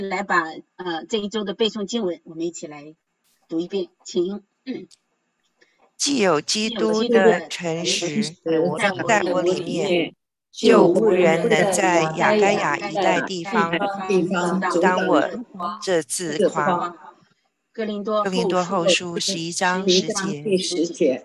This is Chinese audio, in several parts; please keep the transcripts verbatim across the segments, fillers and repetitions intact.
来把呃这一周的背诵经文，我们一起来读一遍，请。嗯、 既有基督的诚实在我里面，就无人能在亚该亚一带地方阻挡我这自夸。 哥林哥林多后书十一章十节。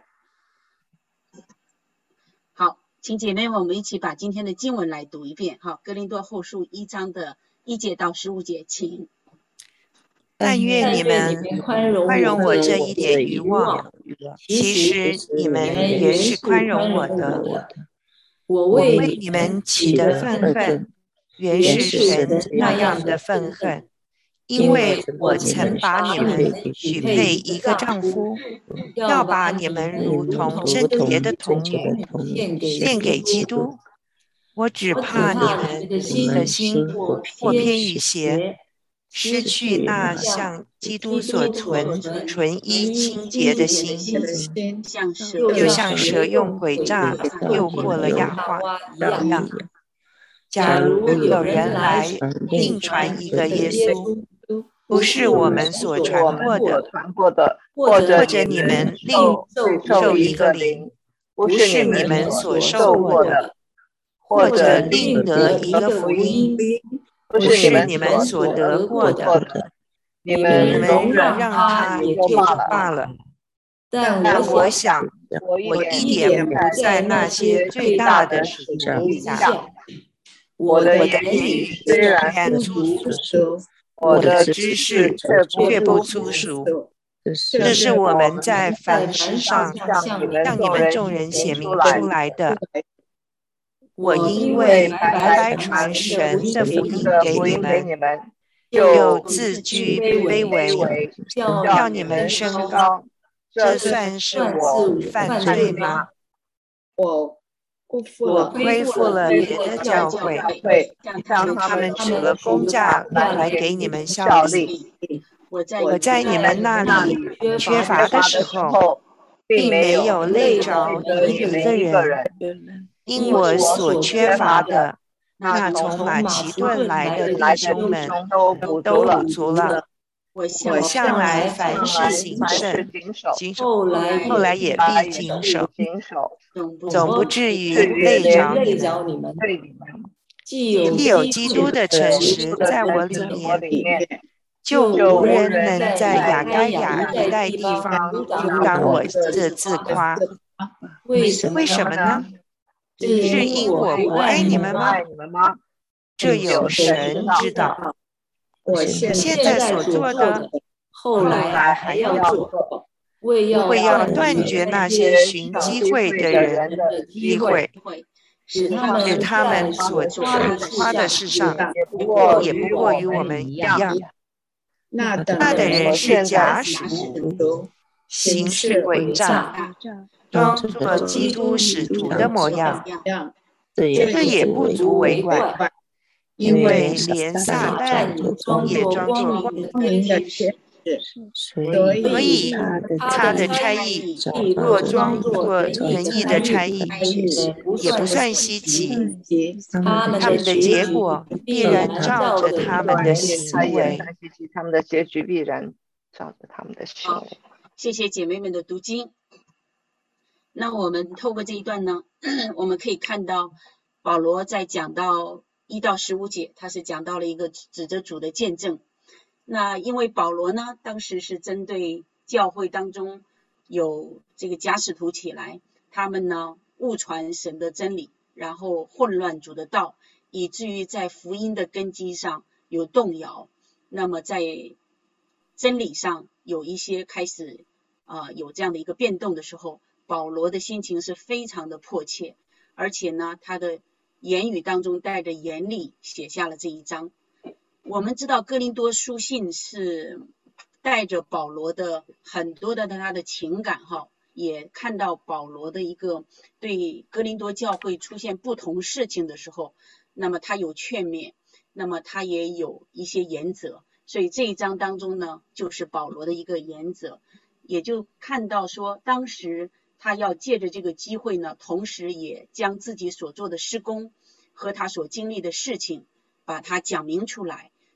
好，请姐妹们，我们一起把今天的经文来读一遍。好，哥林多后书一章的一节到十五节，请。 但愿你们宽容我这一点愚妄，其实你们也是宽容我的。我为你们起的愤恨，原是神那样的愤恨，因为我曾把你们许配一个丈夫，要把你们如同贞洁的童女献给基督。我只怕你们的心或偏于邪，失去那向基督所存纯一清洁的心，就像蛇用诡诈诱惑了亚华一样。假如有人来另传一个耶稣，不是我们所传过的，或者你们另受一个灵，不是你们所受过的，或者另得一个福音，不是你们所得过的，你们容忍让他也就罢了。但我想，我一点不在那些最大的使徒以下。我的言语虽然粗俗，我的知识却不粗俗。这是我们在凡事上向你们众人显明出来的。我因为白白传神的福音给你们，就自居卑微，要你们升高。这算是我犯罪吗？我我恢复了别的教会，向他们取了工价来给你们效力。我在你们那里缺乏的时候，并没有累着你们一个人，因我所缺乏的，那从马其顿来的弟兄们都补足了。我向来凡事谨慎，谨守，后来也必谨守，总不至于累着你们。既有基督的诚实在我里面，就无人能在亚该亚一带地方阻挡我这自夸。为什么呢？是因我不爱你们吗？这有神知道。我现在所做的，后来还要做，为要断绝那些寻机会的人的机会，使他们所夸的事上也不过与我们一样。那等人是假使徒，行事诡诈，装作基督使徒的模样，这也不足为怪。因为连撒旦也装作光明的天使，所以他的差役若装作仁义的差役，也不算稀奇。他们的结果必然照着他们的行为， 他们的结局必然照着他们的行为。 谢谢姐妹们的读经。那我们透过这一段呢，我们可以看到保罗在讲到一到十五节，他是讲到了一个指着主的见证。那因为保罗呢，当时是针对教会当中有这个假使徒起来，他们呢误传神的真理，然后混乱主的道，以至于在福音的根基上有动摇。那么在真理上有一些开始呃有这样的一个变动的时候，保罗的心情是非常的迫切，而且呢他的言语当中带着严厉写下了这一章。我们知道哥林多书信是带着保罗的很多的他的情感哈，也看到保罗的一个对哥林多教会出现不同事情的时候，那么他有劝勉，那么他也有一些原则，所以这一章当中呢就是保罗的一个原则，也就看到说当时他要借着这个机会呢，同时也将自己所做的事工和他所经历的事情把它讲明出来。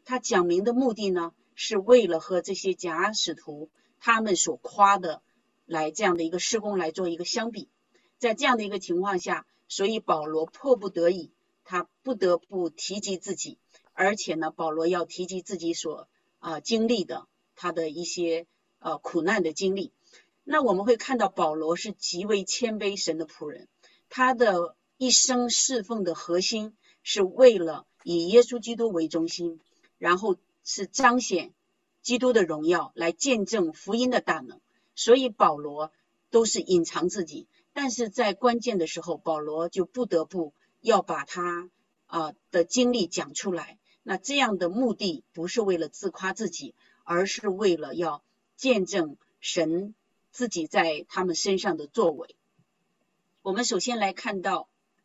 他讲明的目的呢，是为了和这些假使徒他们所夸的来这样的一个事工来做一个相比。在这样的一个情况下，所以保罗迫不得已，他不得不提及自己，而且呢，保罗要提及自己所呃经历的他的一些呃苦难的经历。那我们会看到保罗是极为谦卑神的仆人，他的一生侍奉的核心是为了以耶稣基督为中心，然后是彰显基督的荣耀，来见证福音的大能。所以保罗都是隐藏自己，但是在关键的时候，保罗就不得不要把他呃的经历讲出来。那这样的目的不是为了自夸自己，而是为了要见证神自己在他们身上的作为。我们首先来看到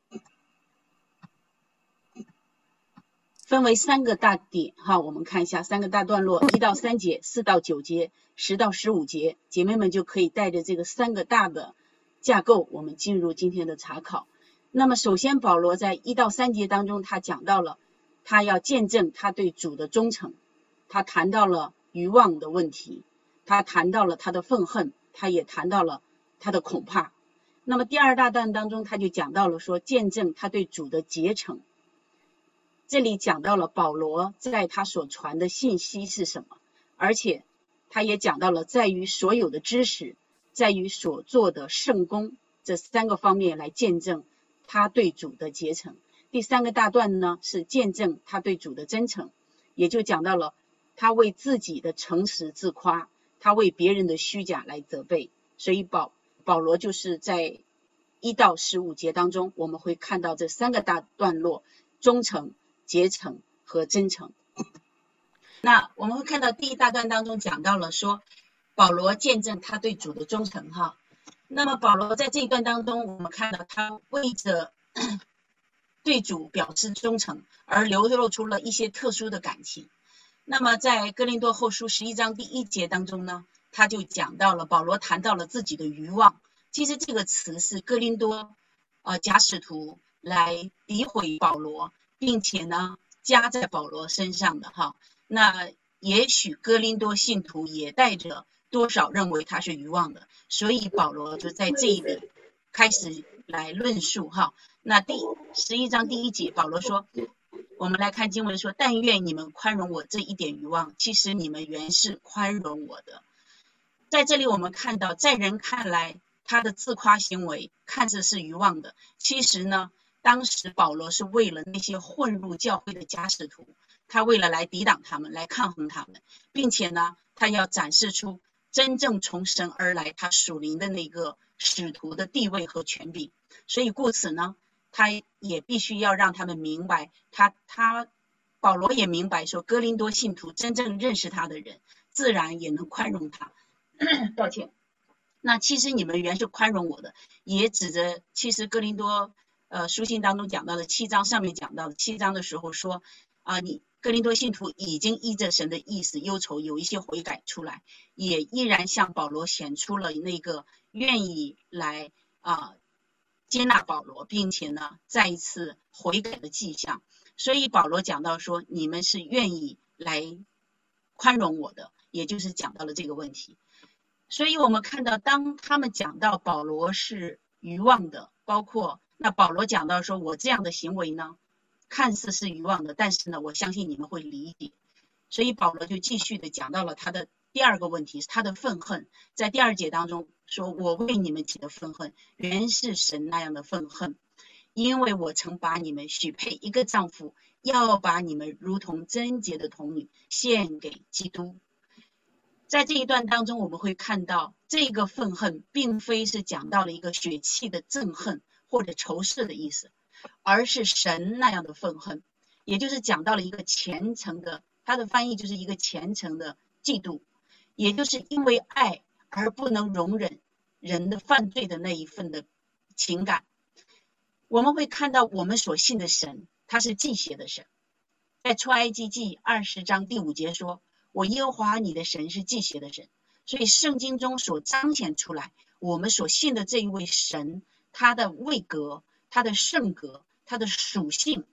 分为三个大点哈，我们看一下三个大段落，一到三节，四到九节，十到十五节，姐妹们就可以带着这个三个大的架构，我们进入今天的查考。那么首先保罗在一到三节当中，他讲到了他要见证他对主的忠诚，他谈到了愚妄的问题，他谈到了他的愤恨，他也谈到了他的恐怕。那么第二大段当中，他就讲到了说见证他对主的竭诚。这里讲到了保罗在他所传的信息是什么，而且他也讲到了在于所有的知识，在于所做的圣工这三个方面来见证他对主的竭诚。第三个大段呢是见证他对主的真诚，也就讲到了他为自己的诚实自夸，他为别人的虚假来责备。所以保保罗就是在一到十五节当中，我们会看到这三个大段落：忠诚、竭诚和真诚。那我们会看到第一大段当中讲到了说保罗见证他对主的忠诚哈。那么保罗在这一段当中，我们看到他为着对主表示忠诚而流露出了一些特殊的感情。那么在哥林多后书十一章第一节当中呢，他就讲到了保罗谈到了自己的愚妄。其实这个词是哥林多呃假使徒来诋毁保罗，并且呢加在保罗身上的哈。那也许哥林多信徒也带着多少认为他是愚妄的，所以保罗就在这一里开始来论述哈。那第十一章第一节保罗说，我们来看经文说，但愿你们宽容我这一点愚妄，其实你们原是宽容我的。在这里我们看到，在人看来他的自夸行为看似是愚妄的，其实呢当时保罗是为了那些混入教会的假使徒，他为了来抵挡他们，来抗衡他们，并且呢他要展示出真正从神而来他属灵的那个使徒的地位和权柄。所以故此呢他也必须要让他们明白，他他保罗也明白说，哥林多信徒真正认识他的人自然也能宽容他抱歉。那其实你们原是宽容我的，也指着其实哥林多呃书信当中讲到的七章，上面讲到的七章的时候说啊、呃，你哥林多信徒已经依着神的意思忧愁，有一些悔改出来，也依然向保罗显出了那个愿意来啊、呃、接纳保罗，并且呢再一次悔改的迹象。所以保罗讲到说，你们是愿意来宽容我的，也就是讲到了这个问题。所以我们看到当他们讲到保罗是愚妄的，包括那保罗讲到说，我这样的行为呢看似是愚妄的，但是呢我相信你们会理解。所以保罗就继续的讲到了他的第二个问题，是他的愤恨。在第二节当中说，我为你们起的愤恨原是神那样的愤恨，因为我曾把你们许配一个丈夫，要把你们如同贞洁的童女献给基督。在这一段当中我们会看到，这个愤恨并非是讲到了一个血气的憎恨或者仇视的意思，而是神那样的愤恨，也就是讲到了一个虔诚的，它的翻译就是一个虔诚的嫉妒，也就是因为爱而不能容忍人的犯罪的那一份的情感。我们会看到我们所信的神他是忌邪的神，在出埃及记二十章第五节说，我耶和华你的神是忌邪的神。所以圣经中所彰显出来我们所信的这一位神，他的位格，他的圣格，他的属性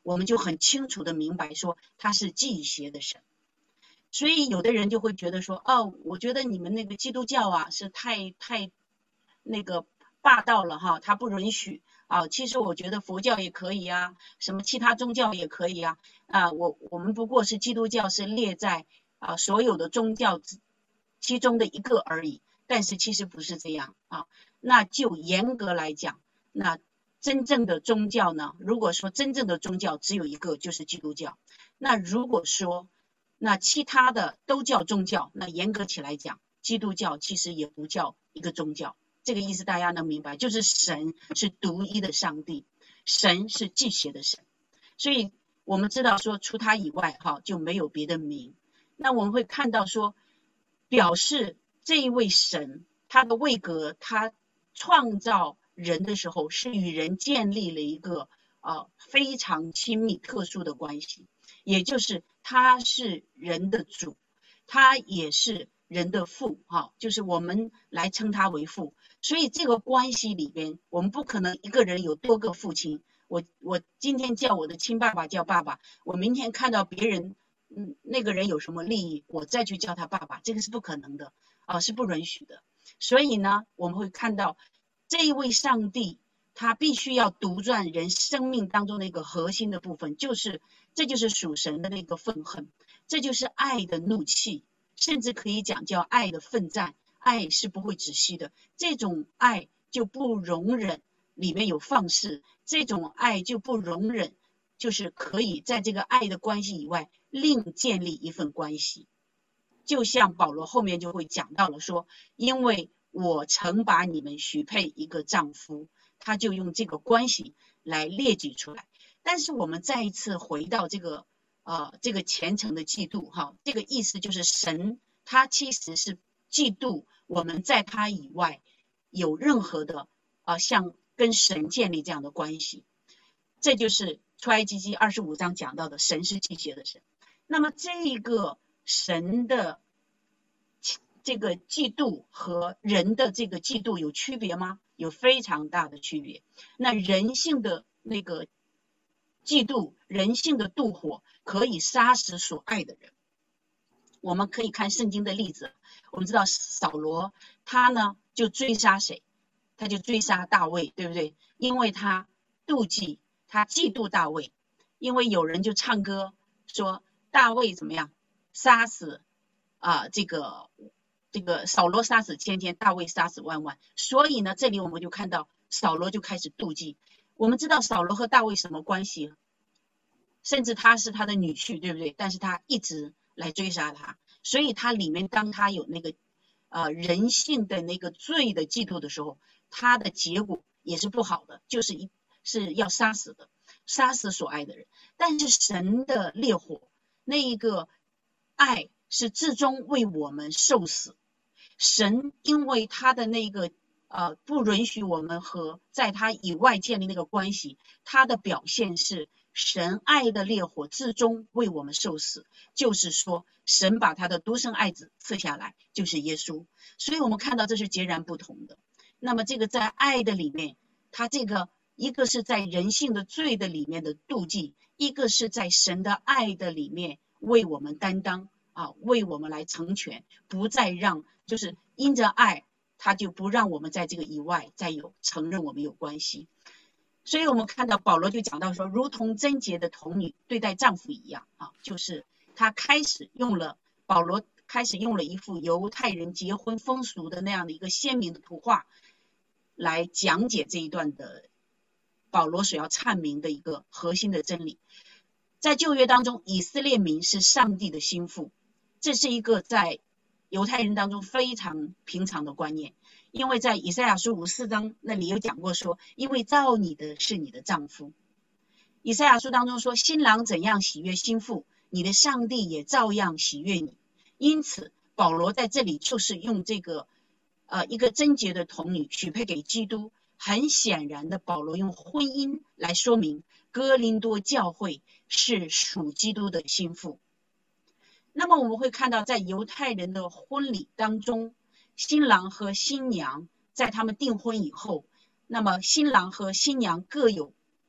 我们就很清楚的明白说他是忌邪的神。所以有的人就会觉得说，哦，我觉得你们那个基督教啊是太太那个霸道了哈，他不允许啊。其实我觉得佛教也可以啊，什么其他宗教也可以啊。啊，我我们不过是基督教是列在啊所有的宗教其中的一个而已。但是其实不是这样啊。那就严格来讲，那真正的宗教呢，如果说真正的宗教只有一个，就是基督教。那如果说那其他的都叫宗教，那严格起来讲，基督教其实也不叫一个宗教。这个意思大家能明白，就是神是独一的上帝，神是忌邪的神，所以我们知道说除他以外哈就没有别的名。那我们会看到说，表示这一位神他的位格，他创造人的时候是与人建立了一个呃非常亲密特殊的关系，也就是他是人的主，他也是人的父哈，就是我们来称他为父。所以这个关系里边，我们不可能一个人有多个父亲。我我今天叫我的亲爸爸叫爸爸，我明天看到别人嗯那个人有什么利益，我再去叫他爸爸，这个是不可能的啊，是不允许的。所以呢，我们会看到这一位上帝，他必须要独占人生命当中的一个核心的部分，就是这就是属神的那个愤恨，这就是爱的怒气，甚至可以讲叫爱的奋战。爱是不会止息的，这种爱就不容忍里面有放肆，这种爱就不容忍就是可以在这个爱的关系以外另建立一份关系。就像保罗后面就会讲到了说，因为我曾把你们许配一个丈夫，他就用这个关系来列举出来。但是我们再一次回到这个呃这个虔诚的嫉妒哈，这个意思就是神他其实是嫉妒我们在他以外有任何的呃像跟神建立这样的关系。这就是出埃及记二十五章讲到的神是忌邪的神。那么这个神的这个嫉妒和人的这个嫉妒有区别吗？有非常大的区别。那人性的那个嫉妒，人性的妒火可以杀死所爱的人。我们可以看圣经的例子，我们知道扫罗他呢就追杀谁？他就追杀大卫，对不对？因为他妒忌，他嫉妒大卫。因为有人就唱歌说大卫怎么样杀死啊、呃、这个这个扫罗杀死千千，大卫杀死万万。所以呢，这里我们就看到扫罗就开始妒忌。我们知道扫罗和大卫什么关系？甚至他是他的女婿，对不对？但是他一直来追杀他，所以他里面当他有那个呃人性的那个罪的嫉妒的时候，他的结果也是不好的，就是一是要杀死的，杀死所爱的人。但是神的烈火那一个爱是至终为我们受死。神因为他的那个呃不允许我们和在他以外建立那个关系，他的表现是神爱的烈火至终为我们受死，就是说神把他的独生爱子赐下来，就是耶稣。所以我们看到这是截然不同的。那么这个在爱的里面，他这个一个是在人性的罪的里面的妒忌，一个是在神的爱的里面为我们担当啊，为我们来成全，不再让就是因着爱，他就不让我们在这个以外再有承认我们有关系。所以我们看到保罗就讲到说，如同贞洁的童女对待丈夫一样啊，就是他开始用了保罗开始用了一幅犹太人结婚风俗的那样的一个鲜明的图画来讲解这一段的保罗所要阐明的一个核心的真理。在旧约当中，以色列民是上帝的心腹，这是一个在犹太人当中非常平常的观念。因为在以赛亚书五十四章那里有讲过说，因为造你的是你的丈夫。以赛亚书当中说，新郎怎样喜悦新妇，你的上帝也照样喜悦你。因此保罗在这里就是用这个呃一个贞洁的童女许配给基督。很显然的，保罗用婚姻来说明哥林多教会是属基督的心腹。那么我们会看到，在犹太人的婚礼当中，新郎和新娘在他们订婚以后，那么新郎和新娘各有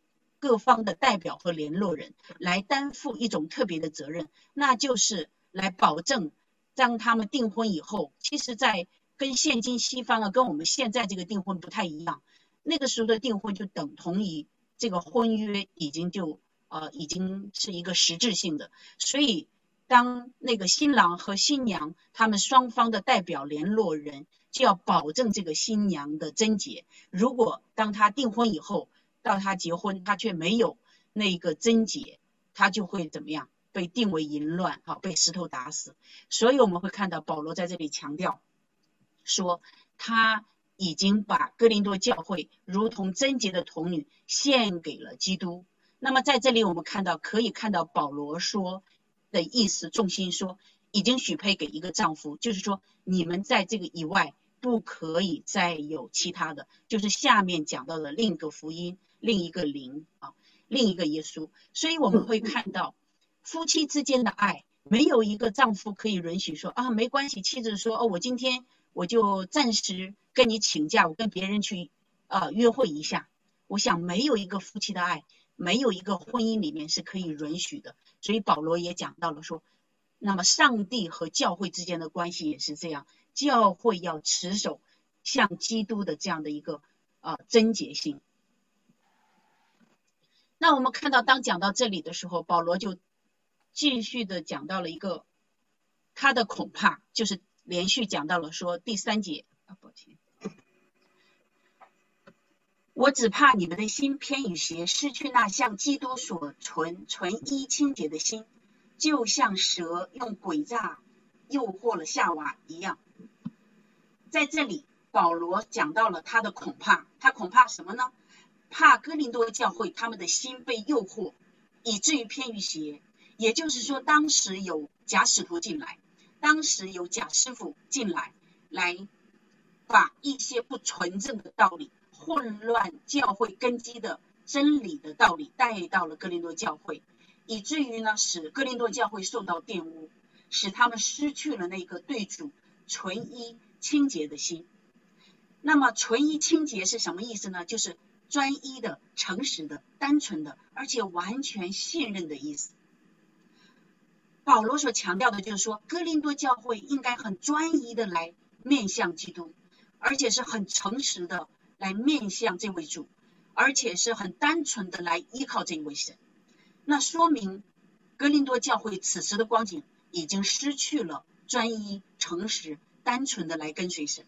各方的代表和联络人来担负一种特别的责任，那就是来保证当他们订婚以后，其实在跟现今西方啊，跟我们现在这个订婚不太一样，那个时候的订婚就等同于这个婚约已经就呃已经是一个实质性的，所以当那个新郎和新娘他们双方的代表联络人就要保证这个新娘的贞洁，如果当他订婚以后到他结婚他却没有那个贞洁，他就会怎么样，被定为淫乱，被石头打死。所以我们会看到保罗在这里强调说，他已经把哥林多教会如同贞洁的童女献给了基督。那么在这里我们看到可以看到保罗说的意思，重心说已经许配给一个丈夫，就是说你们在这个以外不可以再有其他的，就是下面讲到的另一个福音，另一个灵啊，另一个耶稣。所以我们会看到夫妻之间的爱，没有一个丈夫可以允许说啊没关系，妻子说哦我今天我就暂时跟你请假，我跟别人去呃约会一下。我想没有一个夫妻的爱，没有一个婚姻里面是可以允许的。所以保罗也讲到了说，那么上帝和教会之间的关系也是这样，教会要持守像基督的这样的一个呃贞洁性。那我们看到当讲到这里的时候，保罗就继续的讲到了一个他的恐怕，就是连续讲到了说第三节啊，抱歉，我只怕你们的心偏与邪，失去那像基督所存纯一清洁的心，就像蛇用诡诈诱惑了夏娃一样。在这里保罗讲到了他的恐怕，他恐怕什么呢？怕哥林多教会他们的心被诱惑，以至于偏于邪。也就是说当时有假使徒进来，当时有假师傅进来，来把一些不纯正的道理，混乱教会根基的真理的道理带到了哥林多教会，以至于呢使哥林多教会受到玷污，使他们失去了那个对主纯一清洁的心。那么纯一清洁是什么意思呢？就是专一的、诚实的、单纯的，而且完全信任的意思。保罗所强调的就是说，哥林多教会应该很专一的来面向基督，而且是很诚实的来面向这位主，而且是很单纯的来依靠这位神。那说明哥林多教会此时的光景已经失去了专一、诚实、单纯的来跟随神。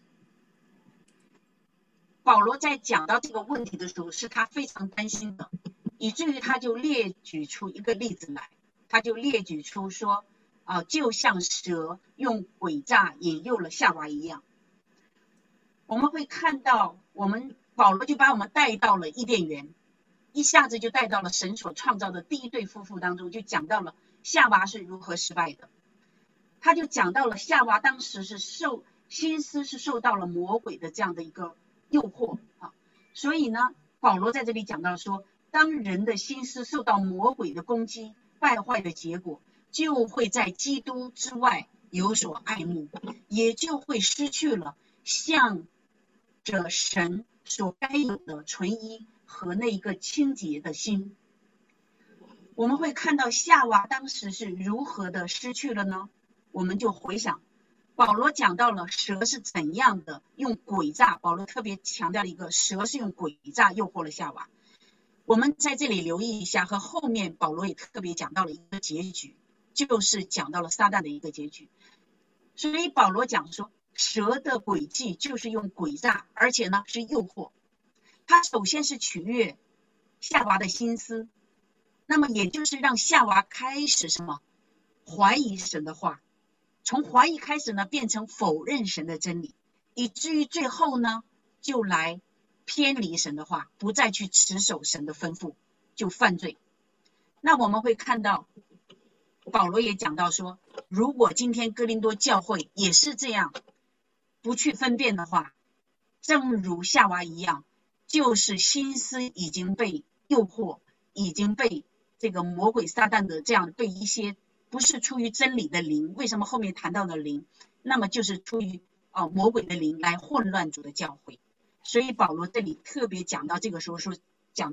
保罗在讲到这个问题的时候，是他非常担心的，以至于他就列举出一个例子来，他就列举出说，啊，就像蛇用诡诈引诱了夏娃一样。我们会看到，我们保罗就把我们带到了伊甸园，一下子就带到了神所创造的第一对夫妇当中，就讲到了夏娃是如何失败的。他就讲到了夏娃当时是受心思是受到了魔鬼的这样的一个诱惑啊，所以呢，保罗在这里讲到说，当人的心思受到魔鬼的攻击，败坏的结果，就会在基督之外有所爱慕，也就会失去了向着神所该有的纯一和那一个清洁的心。我们会看到夏娃当时是如何的失去了呢？我们就回想保罗讲到了蛇是怎样的用诡诈，保罗特别强调了一个蛇是用诡诈诱惑了夏娃。我们在这里留意一下，和后面保罗也特别讲到了一个结局，就是讲到了撒旦的一个结局。所以保罗讲说，蛇的诡计就是用诡诈，而且呢是诱惑。他首先是取悦夏娃的心思，那么也就是让夏娃开始什么？怀疑神的话，从怀疑开始呢，变成否认神的真理，以至于最后呢，就来偏离神的话，不再去持守神的吩咐，就犯罪。那我们会看到保罗也讲到说，如果今天哥林多教会也是这样不去分辨的话，正如夏娃一样，就是心思已经被诱惑，已经被这个魔鬼撒旦的这样被一些不是出于真理的灵，为什么后面谈到的灵，那么就是出于、哦、魔鬼的灵来混乱主的教会。所以保罗这里特别讲到这个时候说，讲到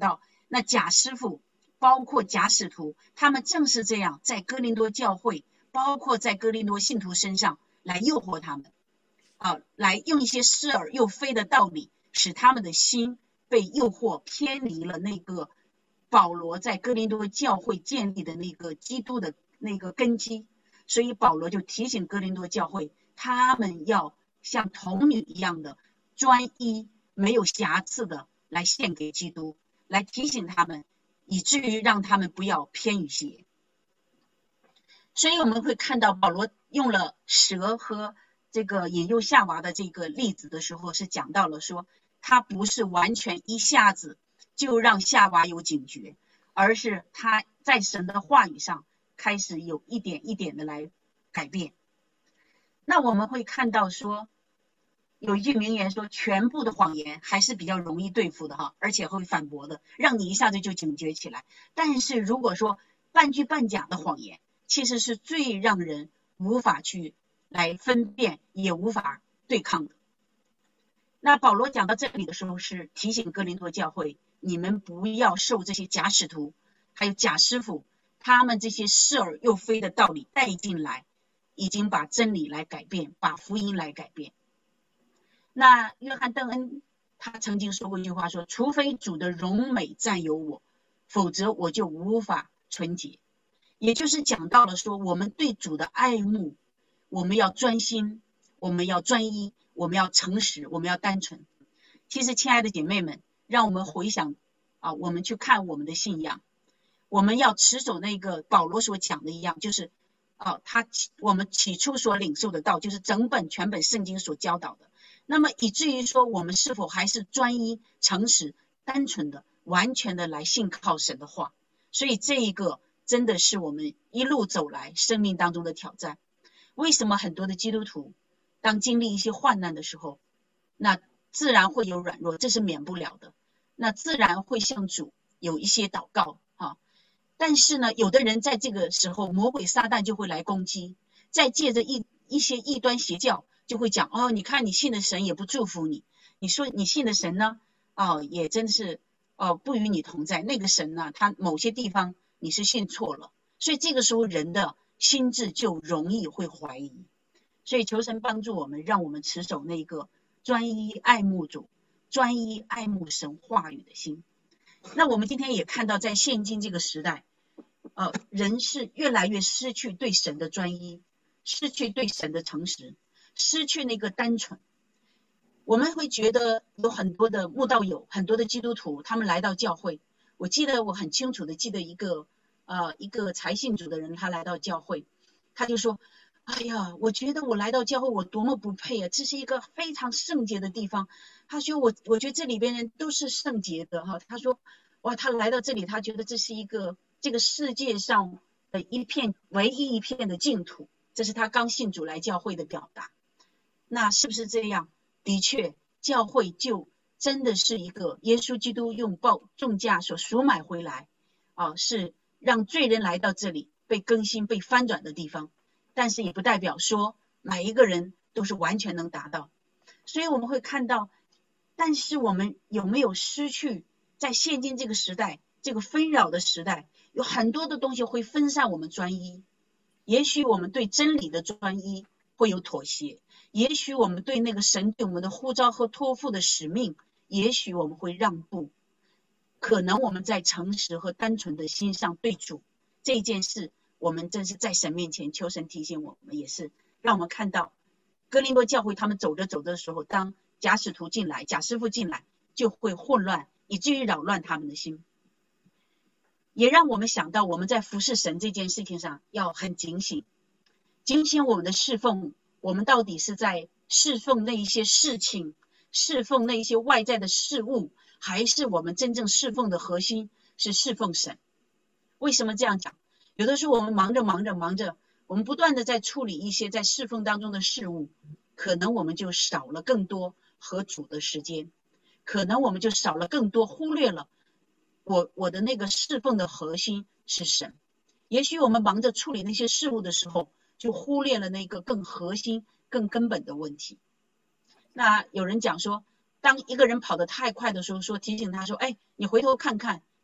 那假师傅包括假使徒，他们正是这样在哥林多教会，包括在哥林多信徒身上来诱惑他们啊，来用一些似而又非的道理，使他们的心被诱惑偏离了那个保罗在哥林多教会建立的那个基督的那个根基。所以保罗就提醒哥林多教会，他们要像童女一样的专一没有瑕疵的来献给基督，来提醒他们，以至于让他们不要偏于邪。所以我们会看到保罗用了蛇和这个引诱夏娃的这个例子的时候，是讲到了说他不是完全一下子就让夏娃有警觉，而是他在神的话语上开始有一点一点的来改变。那我们会看到说有一句名言说，全部的谎言还是比较容易对付的哈，而且会反驳的，让你一下子就警觉起来。但是如果说半句半假的谎言，其实是最让人无法去来分辨，也无法对抗的。那保罗讲到这里的时候，是提醒哥林多教会，你们不要受这些假使徒还有假师傅他们这些似而又非的道理带进来，已经把真理来改变，把福音来改变。那约翰邓恩他曾经说过一句话，说除非主的荣美占有我，否则我就无法纯洁。也就是讲到了说，我们对主的爱慕，我们要专心，我们要专一，我们要诚实，我们要单纯。其实亲爱的姐妹们，让我们回想啊，我们去看我们的信仰，我们要持守那个保罗所讲的一样，就是啊，他我们起初所领受的道，就是整本全本圣经所教导的。那么以至于说，我们是否还是专一、诚实、单纯的、完全的来信靠神的话？所以这一个真的是我们一路走来生命当中的挑战。为什么很多的基督徒当经历一些患难的时候，那自然会有软弱，这是免不了的，那自然会向主有一些祷告啊。但是呢，有的人在这个时候，魔鬼撒旦就会来攻击，再借着一一些异端邪教就会讲，哦，你看你信的神也不祝福你，你说你信的神呢，哦，也真是哦不与你同在，那个神呢，他某些地方你是信错了。所以这个时候人的心智就容易会怀疑。所以求神帮助我们，让我们持守那个专一爱慕主、专一爱慕神话语的心。那我们今天也看到，在现今这个时代，呃，人是越来越失去对神的专一，失去对神的诚实，失去那个单纯。我们会觉得有很多的慕道友，很多的基督徒，他们来到教会。我记得我很清楚的记得一个呃一个才信主的人，他来到教会，他就说，哎呀，我觉得我来到教会我多么不配啊，这是一个非常圣洁的地方。他说我我觉得这里边人都是圣洁的哈。他说哇，他来到这里，他觉得这是一个这个世界上的一片唯一一片的净土，这是他刚信主来教会的表达。那是不是这样？的确，教会就真的是一个耶稣基督用报重价所赎买回来啊，是让罪人来到这里被更新被翻转的地方。但是也不代表说每一个人都是完全能达到。所以我们会看到，但是我们有没有失去在现今这个时代，这个纷扰的时代，有很多的东西会分散我们专一。也许我们对真理的专一会有妥协，也许我们对那个神对我们的呼召和托付的使命，也许我们会让步。可能我们在诚实和单纯的心上对主这件事，我们真是在神面前求神提醒我们，也是让我们看到哥林多教会他们走着走着的时候，当假使徒进来，假师傅进来，就会混乱，以至于扰乱他们的心。也让我们想到我们在服侍神这件事情上要很警醒，警醒我们的侍奉，我们到底是在侍奉那一些事情，侍奉那一些外在的事物，还是我们真正侍奉的核心是侍奉神。为什么这样讲？有的时候我们忙着忙着忙着，我们不断的在处理一些在侍奉当中的事物，可能我们就少了更多和主的时间，可能我们就少了更多，忽略了我我的那个侍奉的核心是神。也许我们忙着处理那些事物的时候，就忽略了那个更核心更根本的问题。那有人讲说，当一个人跑得太快的时候，说提醒他说，哎，你回头看看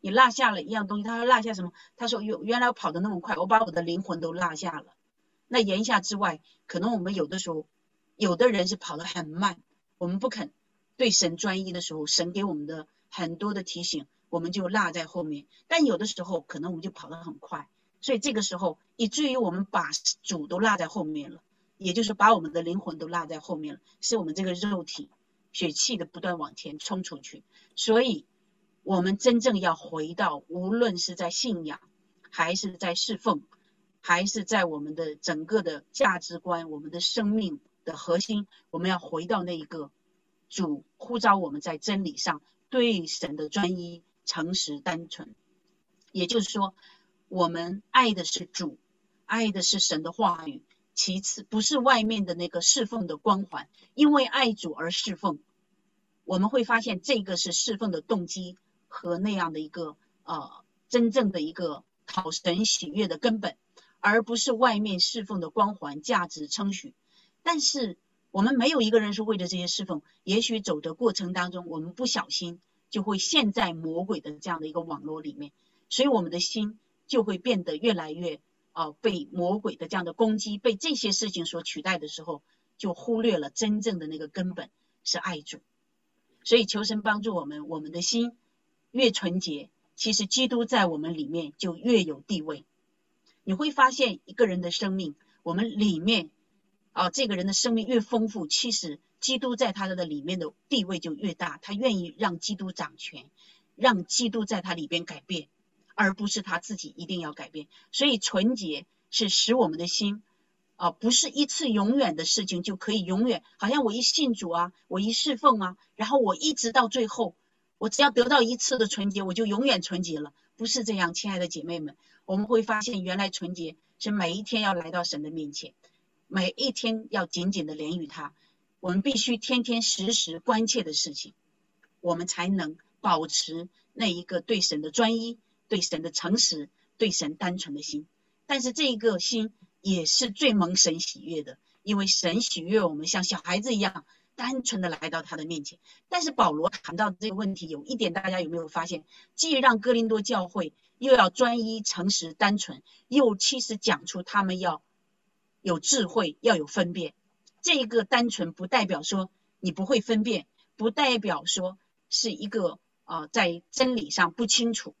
你落下了一样东西，他说落下什么？他说原原来我跑得那么快，我把我的灵魂都落下了。那言下之外，可能我们有的时候，有的人是跑得很慢，我们不肯对神专一的时候，神给我们的很多的提醒，我们就落在后面。但有的时候，可能我们就跑得很快，所以这个时候，以至于我们把主都落在后面了，也就是把我们的灵魂都落在后面了，是我们这个肉体血气的不断往前冲出去。所以我们真正要回到，无论是在信仰，还是在侍奉，还是在我们的整个的价值观，我们的生命的核心，我们要回到那一个主呼召我们在真理上对神的专一、诚实、单纯。也就是说，我们爱的是主，爱的是神的话语，其次不是外面的那个侍奉的光环。因为爱主而侍奉，我们会发现这个是侍奉的动机和那样的一个呃真正的一个讨神喜悦的根本，而不是外面侍奉的光环、价值、称许。但是我们没有一个人是为了这些侍奉，也许走的过程当中，我们不小心就会陷在魔鬼的这样的一个网络里面，所以我们的心就会变得越来越呃被魔鬼的这样的攻击，被这些事情所取代的时候，就忽略了真正的那个根本是爱主。所以求神帮助我们，我们的心越纯洁，其实基督在我们里面就越有地位。你会发现一个人的生命，我们里面啊，这个人的生命越丰富，其实基督在他的里面的地位就越大，他愿意让基督掌权，让基督在他里边改变，而不是他自己一定要改变。所以纯洁是使我们的心啊，不是一次永远的事情就可以永远，好像我一信主啊，我一侍奉啊，然后我一直到最后，我只要得到一次的纯洁，我就永远纯洁了。不是这样，亲爱的姐妹们，我们会发现原来纯洁是每一天要来到神的面前，每一天要紧紧的连于他，我们必须天天时时关切的事情，我们才能保持那一个对神的专一，对神的诚实，对神单纯的心。但是这一个心也是最蒙神喜悦的，因为神喜悦我们像小孩子一样单纯的来到他的面前。但是保罗谈到这个问题，有一点大家有没有发现，既让哥林多教会又要专一、诚实、单纯，又其实讲出他们要有智慧，要有分辨。这个单纯不代表说你不会分辨，不代表说是一个呃在真理上不清楚。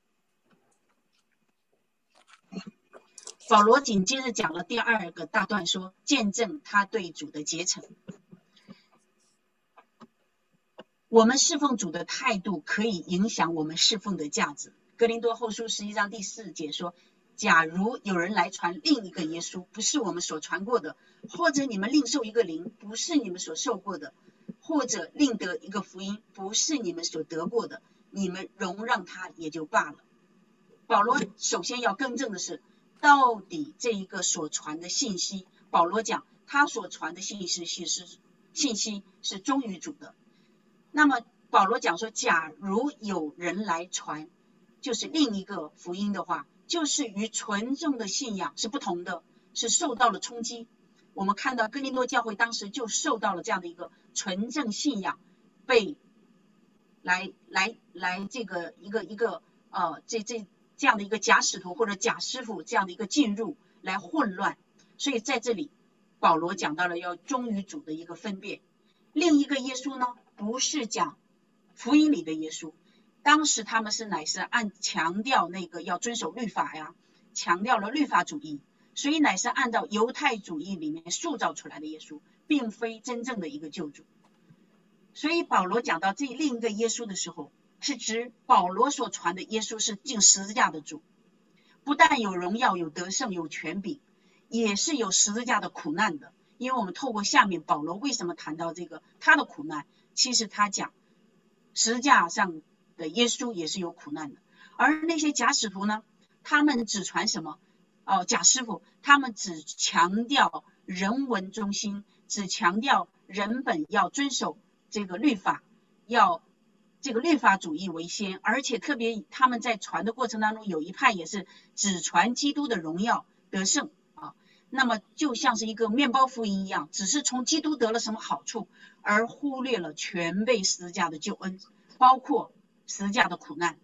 保罗紧接着讲了第二个大段，说见证他对主的虔诚。我们侍奉主的态度可以影响我们侍奉的价值。哥林多后书十一章第四节说，假如有人来传另一个耶稣，不是我们所传过的，或者你们另受一个灵，不是你们所受过的，或者另得一个福音，不是你们所得过的，你们容让他也就罢了。保罗首先要更正的是，到底这一个所传的信息，保罗讲他所传的信息是信息是忠于主的。那么保罗讲说，假如有人来传就是另一个福音的话，就是与纯正的信仰是不同的，是受到了冲击。我们看到哥林多教会当时就受到了这样的一个纯正信仰被来来来这个一个一个呃这这这样的一个假使徒或者假师傅这样的一个进入来混乱。所以在这里保罗讲到了要忠于主的一个分辨。另一个耶稣呢，不是讲福音里的耶稣，当时他们是乃是按强调那个要遵守律法呀，强调了律法主义，所以乃是按照犹太主义里面塑造出来的耶稣，并非真正的一个救主。所以保罗讲到这另一个耶稣的时候，是指保罗所传的耶稣是进十字架的主，不但有荣耀、有得胜、有权柄，也是有十字架的苦难的。因为我们透过下面保罗为什么谈到这个他的苦难，其实他讲十字架上的耶稣也是有苦难的。而那些假使徒呢，他们只传什么哦，假师傅他们只强调人文中心，只强调人本要遵守这个律法，要这个律法主义为先，而且特别他们在传的过程当中，有一派也是只传基督的荣耀得胜啊。那么就像是一个面包福音一样，只是从基督得了什么好处，而忽略了全备十字架的救恩，包括十字架的苦难。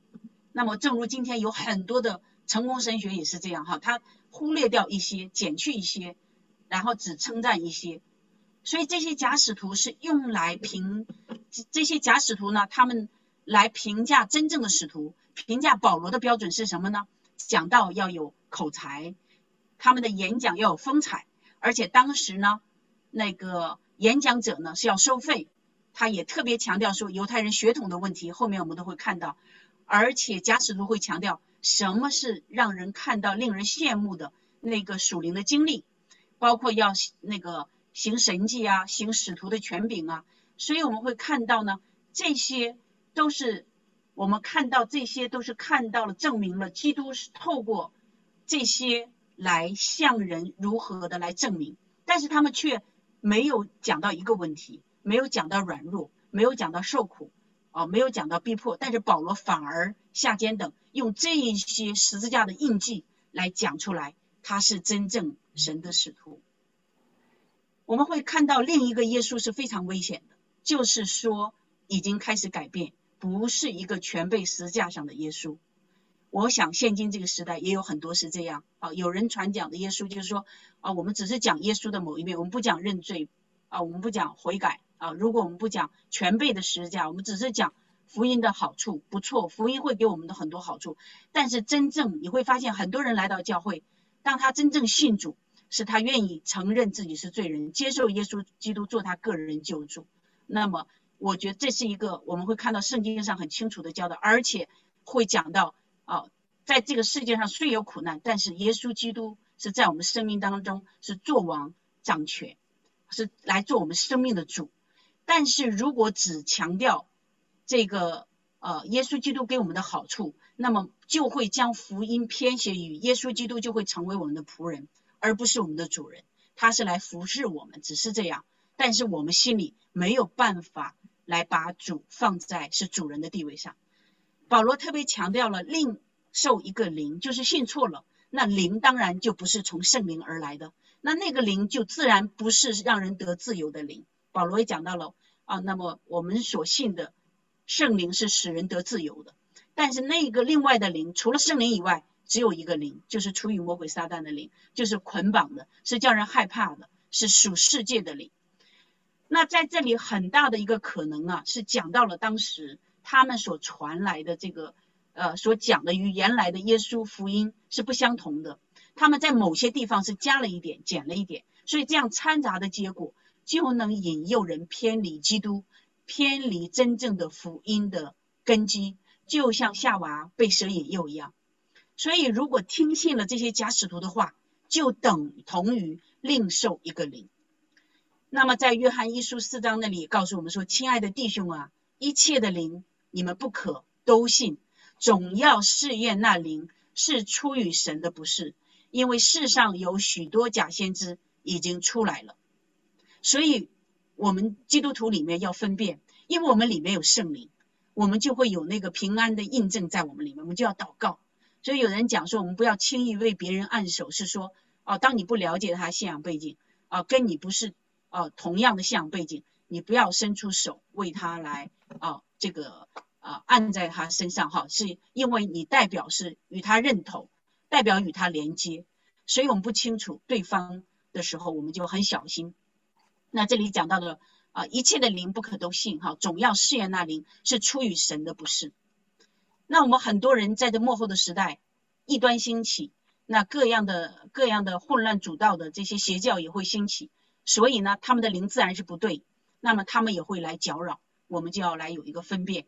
那么正如今天有很多的成功神学也是这样哈，他忽略掉一些，减去一些，然后只称赞一些。所以这些假使徒是用来评这些假使徒呢，他们来评价真正的使徒。评价保罗的标准是什么呢？讲道要有口才，他们的演讲要有风采，而且当时呢，那个演讲者呢是要收费。他也特别强调说犹太人血统的问题，后面我们都会看到。而且假使徒会强调什么是让人看到令人羡慕的那个属灵的经历，包括要那个行神迹啊，行使徒的权柄啊。所以我们会看到呢，这些都是我们看到这些都是看到了证明了基督是透过这些来向人如何的来证明，但是他们却没有讲到一个问题，没有讲到软弱，没有讲到受苦啊，没有讲到逼迫，但是保罗反而下监等用这一些十字架的印记来讲出来，他是真正神的使徒。我们会看到另一个耶稣是非常危险的，就是说已经开始改变，不是一个全被十字架上的耶稣。我想现今这个时代也有很多是这样啊，有人传讲的耶稣就是说啊，我们只是讲耶稣的某一面，我们不讲认罪啊，我们不讲悔改啊，如果我们不讲全备的十字架，我们只是讲福音的好处，不错，福音会给我们的很多好处。但是真正你会发现，很多人来到教会，当他真正信主，是他愿意承认自己是罪人，接受耶稣基督做他个人救主。那么我觉得这是一个我们会看到圣经上很清楚的教导，而且会讲到啊，在这个世界上虽有苦难，但是耶稣基督是在我们生命当中是作王掌权，是来做我们生命的主。但是如果只强调这个呃耶稣基督给我们的好处，那么就会将福音偏斜于耶稣基督，就会成为我们的仆人，而不是我们的主人。他是来服侍我们，只是这样。但是我们心里没有办法来把主放在是主人的地位上。保罗特别强调了另受一个灵，就是信错了，那灵当然就不是从圣灵而来的，那那个灵就自然不是让人得自由的灵。保罗也讲到了啊，那么我们所信的圣灵是使人得自由的，但是那个另外的灵，除了圣灵以外，只有一个灵，就是出于魔鬼撒旦的灵，就是捆绑的，是叫人害怕的，是属世界的灵。那在这里很大的一个可能啊，是讲到了当时他们所传来的这个呃所讲的与原来的耶稣福音是不相同的，他们在某些地方是加了一点减了一点，所以这样掺杂的结果就能引诱人偏离基督，偏离真正的福音的根基，就像夏娃被蛇引诱一样。所以如果听信了这些假使徒的话，就等同于另受一个灵。那么在约翰一书四章那里告诉我们说，亲爱的弟兄啊，一切的灵你们不可都信，总要试验那灵是出于神的不是，因为世上有许多假先知已经出来了。所以我们基督徒里面要分辨，因为我们里面有圣灵，我们就会有那个平安的印证在我们里面，我们就要祷告。所以有人讲说我们不要轻易为别人按手，是说哦，当你不了解他信仰背景啊，跟你不是呃、啊，同样的信仰背景，你不要伸出手为他来啊，这个啊按在他身上哈，是因为你代表是与他认同，代表与他连接，所以我们不清楚对方的时候，我们就很小心。那这里讲到的啊，一切的灵不可都信哈，总要试验那灵是出于神的不是。那我们很多人在这末后的时代，异端兴起，那各样的各样的混乱主道的这些邪教也会兴起。所以呢，他们的灵自然是不对，那么他们也会来搅扰，我们就要来有一个分辨。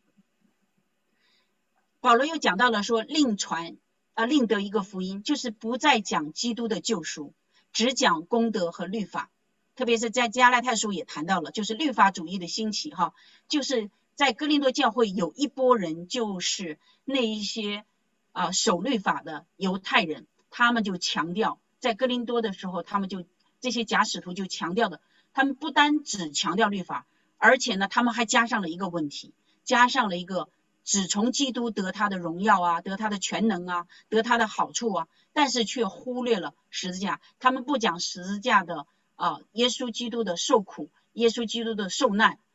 保罗又讲到了说，另传啊，另得一个福音，就是不再讲基督的救赎，只讲功德和律法。特别是在加拉太书也谈到了，就是律法主义的兴起哈，就是在哥林多教会有一波人，就是那一些啊守律法的犹太人，他们就强调，在哥林多的时候，他们就这些假使徒就强调的，他们不单只强调律法，而且呢，他们还加上了一个问题，加上了一个只从基督得他的荣耀啊，得他的全能啊，得他的好处啊，但是却忽略了十字架。他们不讲十字架的啊，耶稣基督的受苦，耶稣基督的受难啊，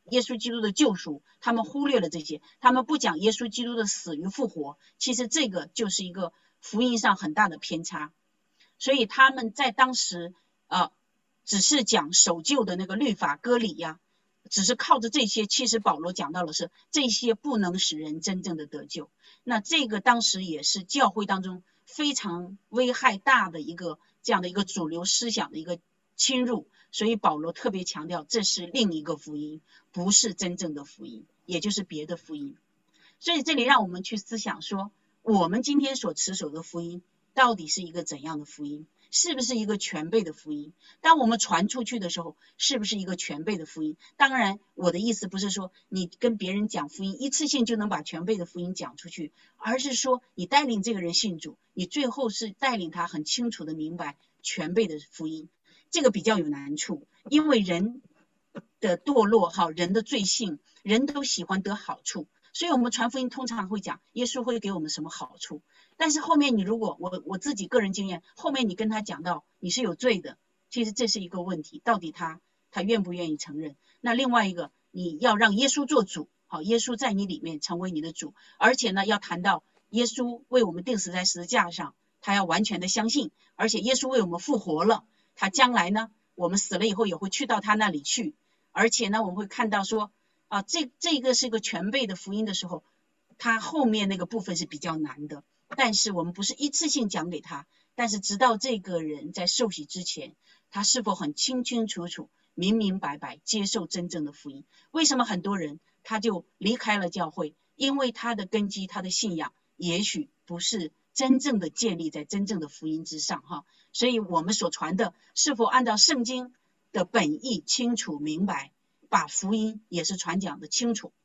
耶稣基督的救赎，他们忽略了这些，他们不讲耶稣基督的死与复活，其实这个就是一个福音上很大的偏差。所以他们在当时呃，只是讲守旧的那个律法割礼呀、啊，只是靠着这些，其实保罗讲到的是这些不能使人真正的得救。那这个当时也是教会当中非常危害大的一个这样的一个主流思想的一个侵入，所以保罗特别强调这是另一个福音，不是真正的福音，也就是别的福音。所以这里让我们去思想说，我们今天所持守的福音到底是一个怎样的福音，是不是一个全备的福音？当我们传出去的时候，是不是一个全备的福音？当然我的意思不是说你跟别人讲福音一次性就能把全备的福音讲出去，而是说你带领这个人信主，你最后是带领他很清楚的明白全备的福音。这个比较有难处，因为人的堕落，好，人的罪性，人都喜欢得好处，所以我们传福音通常会讲耶稣会给我们什么好处，但是后面你如果我我自己个人经验，后面你跟他讲到你是有罪的，其实这是一个问题，到底他他愿不愿意承认？那另外一个，你要让耶稣做主，好，耶稣在你里面成为你的主，而且呢要谈到耶稣为我们钉死在十字架上，他要完全的相信，而且耶稣为我们复活了，他将来呢我们死了以后也会去到他那里去，而且呢我们会看到说啊，这这个是一个全备的福音的时候，他后面那个部分是比较难的，但是我们不是一次性讲给他，但是直到这个人在受洗之前，他是否很清清楚楚明明白白接受真正的福音？为什么很多人他就离开了教会？因为他的根基，他的信仰也许不是真正的建立在真正的福音之上哈。所以我们所传的是否按照圣经的本意清楚明白，把福音也是传讲的清楚。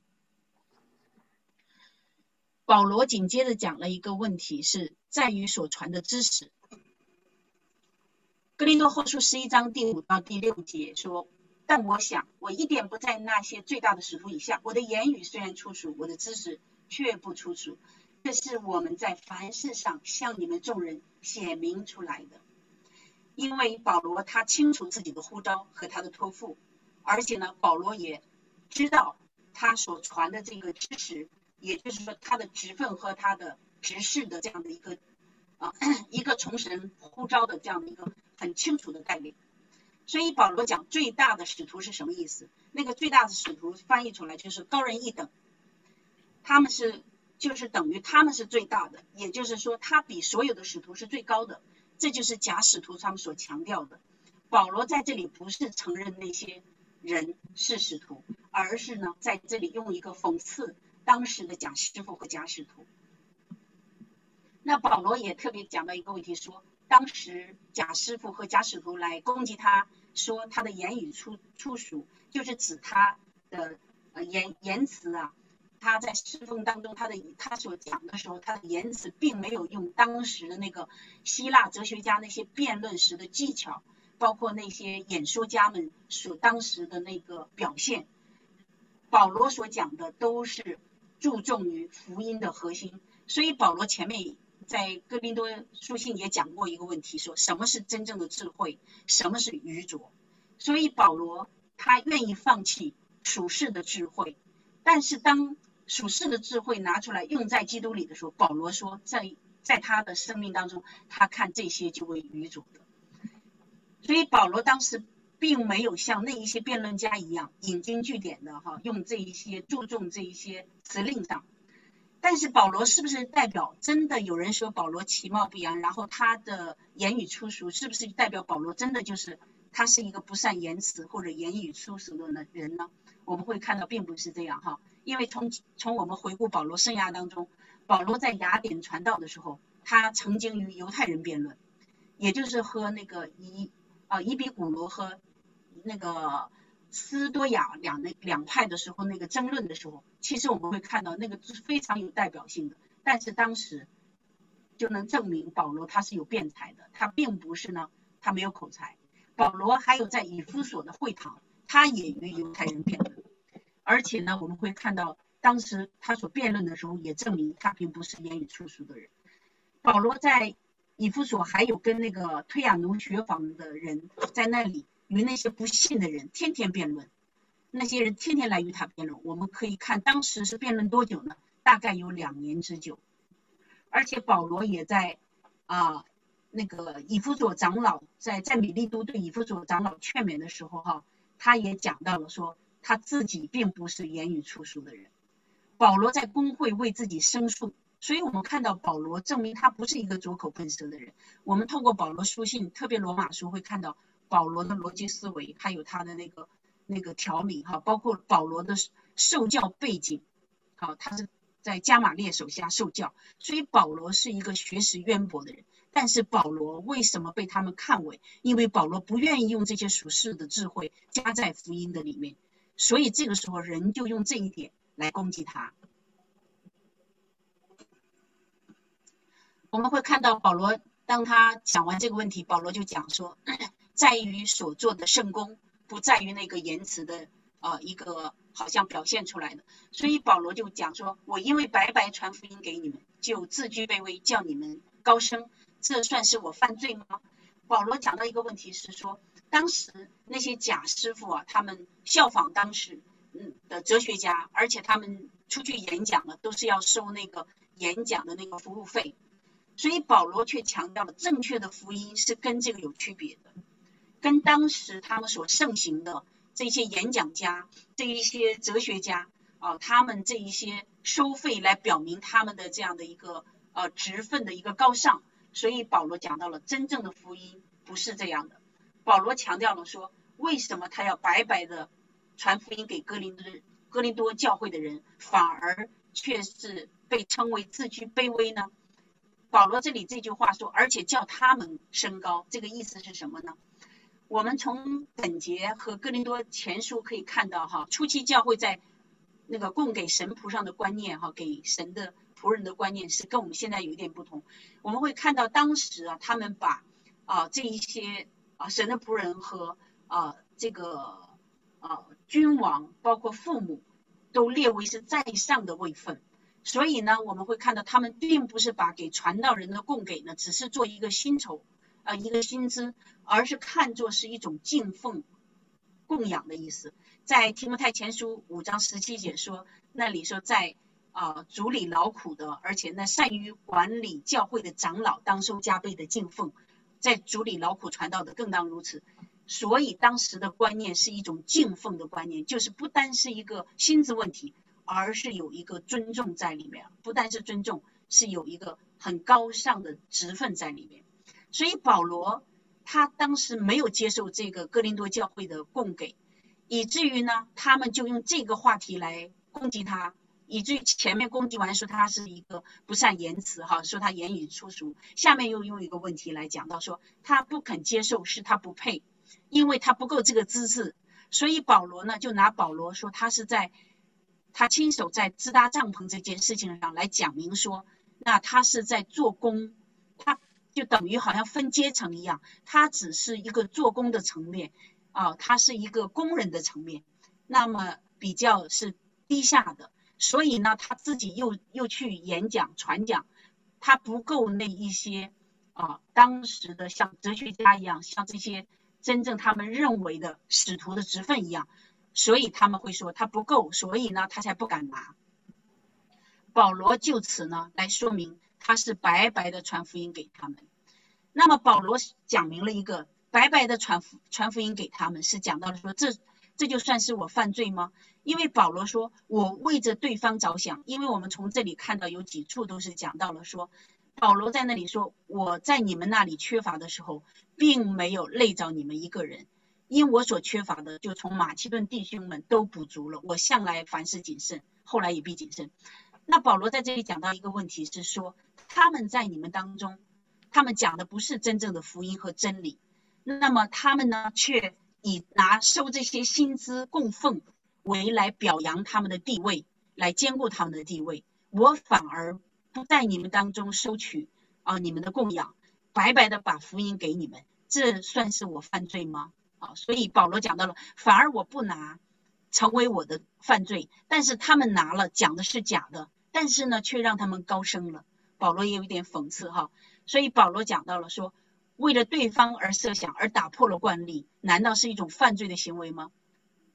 保罗紧接着讲了一个问题，是在于所传的知识。哥林多后书十一章第五到第六节说，但我想我一点不在那些最大的使徒以下，我的言语虽然出属，我的知识却不出属，这是我们在凡事上向你们众人显明出来的。因为保罗他清楚自己的呼召和他的托付，而且呢保罗也知道他所传的这个知识，也就是说他的职分和他的职事的这样的一个啊一个从神呼召的这样的一个很清楚的带领。所以保罗讲最大的使徒是什么意思？那个最大的使徒翻译出来就是高人一等，他们是就是等于他们是最大的，也就是说他比所有的使徒是最高的，这就是假使徒他们所强调的。保罗在这里不是承认那些人是使徒，而是呢在这里用一个讽刺当时的假师傅和假使徒。那保罗也特别讲到一个问题，说当时假师傅和假使徒来攻击他，说他的言语出出属，就是指他的呃言言辞啊，他在侍奉当中他的他所讲的时候，他的言辞并没有用当时的那个希腊哲学家那些辩论时的技巧，包括那些演说家们所当时的那个表现。保罗所讲的都是注重于福音的核心，所以保罗前面在哥林多书信也讲过一个问题，说什么是真正的智慧，什么是愚拙。所以保罗他愿意放弃属世的智慧，但是当属世的智慧拿出来用在基督里的时候，保罗说在在他的生命当中，他看这些就为愚拙的。所以保罗当时并没有像那一些辩论家一样引经据典的哈，用这一些注重这一些词令上。但是保罗是不是代表真的有人说保罗其貌不扬，然后他的言语粗俗，是不是代表保罗真的就是他是一个不善言辞或者言语粗俗的人呢？我们会看到并不是这样哈，因为从从我们回顾保罗生涯当中，保罗在雅典传道的时候，他曾经与犹太人辩论，也就是和那个以啊以比古罗和那个斯多亚两那两派的时候，那个争论的时候，其实我们会看到那个是非常有代表性的。但是当时就能证明保罗他是有辩才的，他并不是呢他没有口才。保罗还有在以弗所的会堂，他也与犹太人辩论，而且呢我们会看到当时他所辩论的时候，也证明他并不是言语粗俗的人。保罗在以弗所还有跟那个推雅奴学坊的人在那里与那些不信的人天天辩论， 那些人天天来与他辩论。我们可以看当时是辩论多久呢？大概有两年之久。而且保罗也在啊那个以弗所长老在在米利都对以弗所长老劝勉的时候哈，他也讲到了说他自己并不是言语出书的人。保罗在公会为自己申诉，所以我们看到保罗证明他不是一个拙口笨舌的人。我们透过保罗书信，特别罗马书会看到保罗的逻辑思维，还有他的那个那个条理哈，包括保罗的受教背景，好，他是在加玛列手下受教，所以保罗是一个学识渊博的人。但是保罗为什么被他们看为？因为保罗不愿意用这些属世的智慧加在福音的里面，所以这个时候人就用这一点来攻击他。我们会看到保罗当他讲完这个问题，保罗就讲说，在于所做的圣功，不在于那个言辞的呃一个好像表现出来的。所以保罗就讲说，我因为白白传福音给你们，就自居卑微，叫你们高升，这算是我犯罪吗？保罗讲到一个问题是说，当时那些假师傅啊，他们效仿当时的哲学家，而且他们出去演讲了，都是要收那个演讲的那个服务费。所以保罗却强调了正确的福音是跟这个有区别的，跟当时他们所盛行的这些演讲家、这一些哲学家啊，他们这一些收费来表明他们的这样的一个呃职分的一个高尚。所以保罗讲到了真正的福音不是这样的。保罗强调了说，为什么他要白白的传福音给哥林多哥林多教会的人，反而却是被称为自居卑微呢？保罗这里这句话说，而且叫他们升高，这个意思是什么呢？我们从本节和哥林多前书可以看到哈，初期教会在那个供给神仆上的观念哈，给神的仆人的观念是跟我们现在有一点不同。我们会看到当时啊，他们把啊这一些啊神的仆人和啊这个啊君王，包括父母，都列为是在上的位分。所以呢，我们会看到他们并不是把给传道人的供给呢，只是做一个薪酬，呃，一个薪资，而是看作是一种敬奉、供养的意思。在提摩太前书五章十七节说，那里说在啊、呃、主里劳苦的，而且呢善于管理教会的长老，当受加倍的敬奉；在主里劳苦传道的，更当如此。所以当时的观念是一种敬奉的观念，就是不单是一个薪资问题，而是有一个尊重在里面，不单是尊重，是有一个很高尚的职分在里面。所以保罗他当时没有接受这个哥林多教会的供给，以至于呢，他们就用这个话题来攻击他，以至于前面攻击完说他是一个不善言辞哈，说他言语粗俗，下面又用一个问题来讲到说他不肯接受，是他不配，因为他不够这个资质。所以保罗呢，就拿保罗说他是在他亲手在支搭帐篷这件事情上来讲明说，那他是在做工，他就等于好像分阶层一样，他只是一个做工的层面啊，他是一个工人的层面，那么比较是低下的。所以呢，他自己又又去演讲传讲，他不够那一些啊当时的像哲学家一样，像这些真正他们认为的使徒的职分一样。所以他们会说他不够，所以呢他才不敢拿。保罗就此呢来说明他是白白的传福音给他们。那么保罗讲明了一个白白的传福传福音给他们，是讲到了说这这就算是我犯罪吗？因为保罗说我为着对方着想，因为我们从这里看到有几处都是讲到了说，保罗在那里说我在你们那里缺乏的时候，并没有累着你们一个人，因我所缺乏的，就从马其顿弟兄们都补足了。我向来凡事谨慎，后来也必谨慎。那保罗在这里讲到一个问题是说，他们在你们当中，他们讲的不是真正的福音和真理，那么他们呢，却以拿收这些薪资供奉为来表扬他们的地位，来兼顾他们的地位。我反而不在你们当中收取啊、呃、你们的供养，白白的把福音给你们，这算是我犯罪吗？啊，所以保罗讲到了，反而我不拿成为我的犯罪，但是他们拿了讲的是假的，但是呢却让他们高升了。保罗也有一点讽刺哈，所以保罗讲到了说，为了对方而设想而打破了惯例，难道是一种犯罪的行为吗？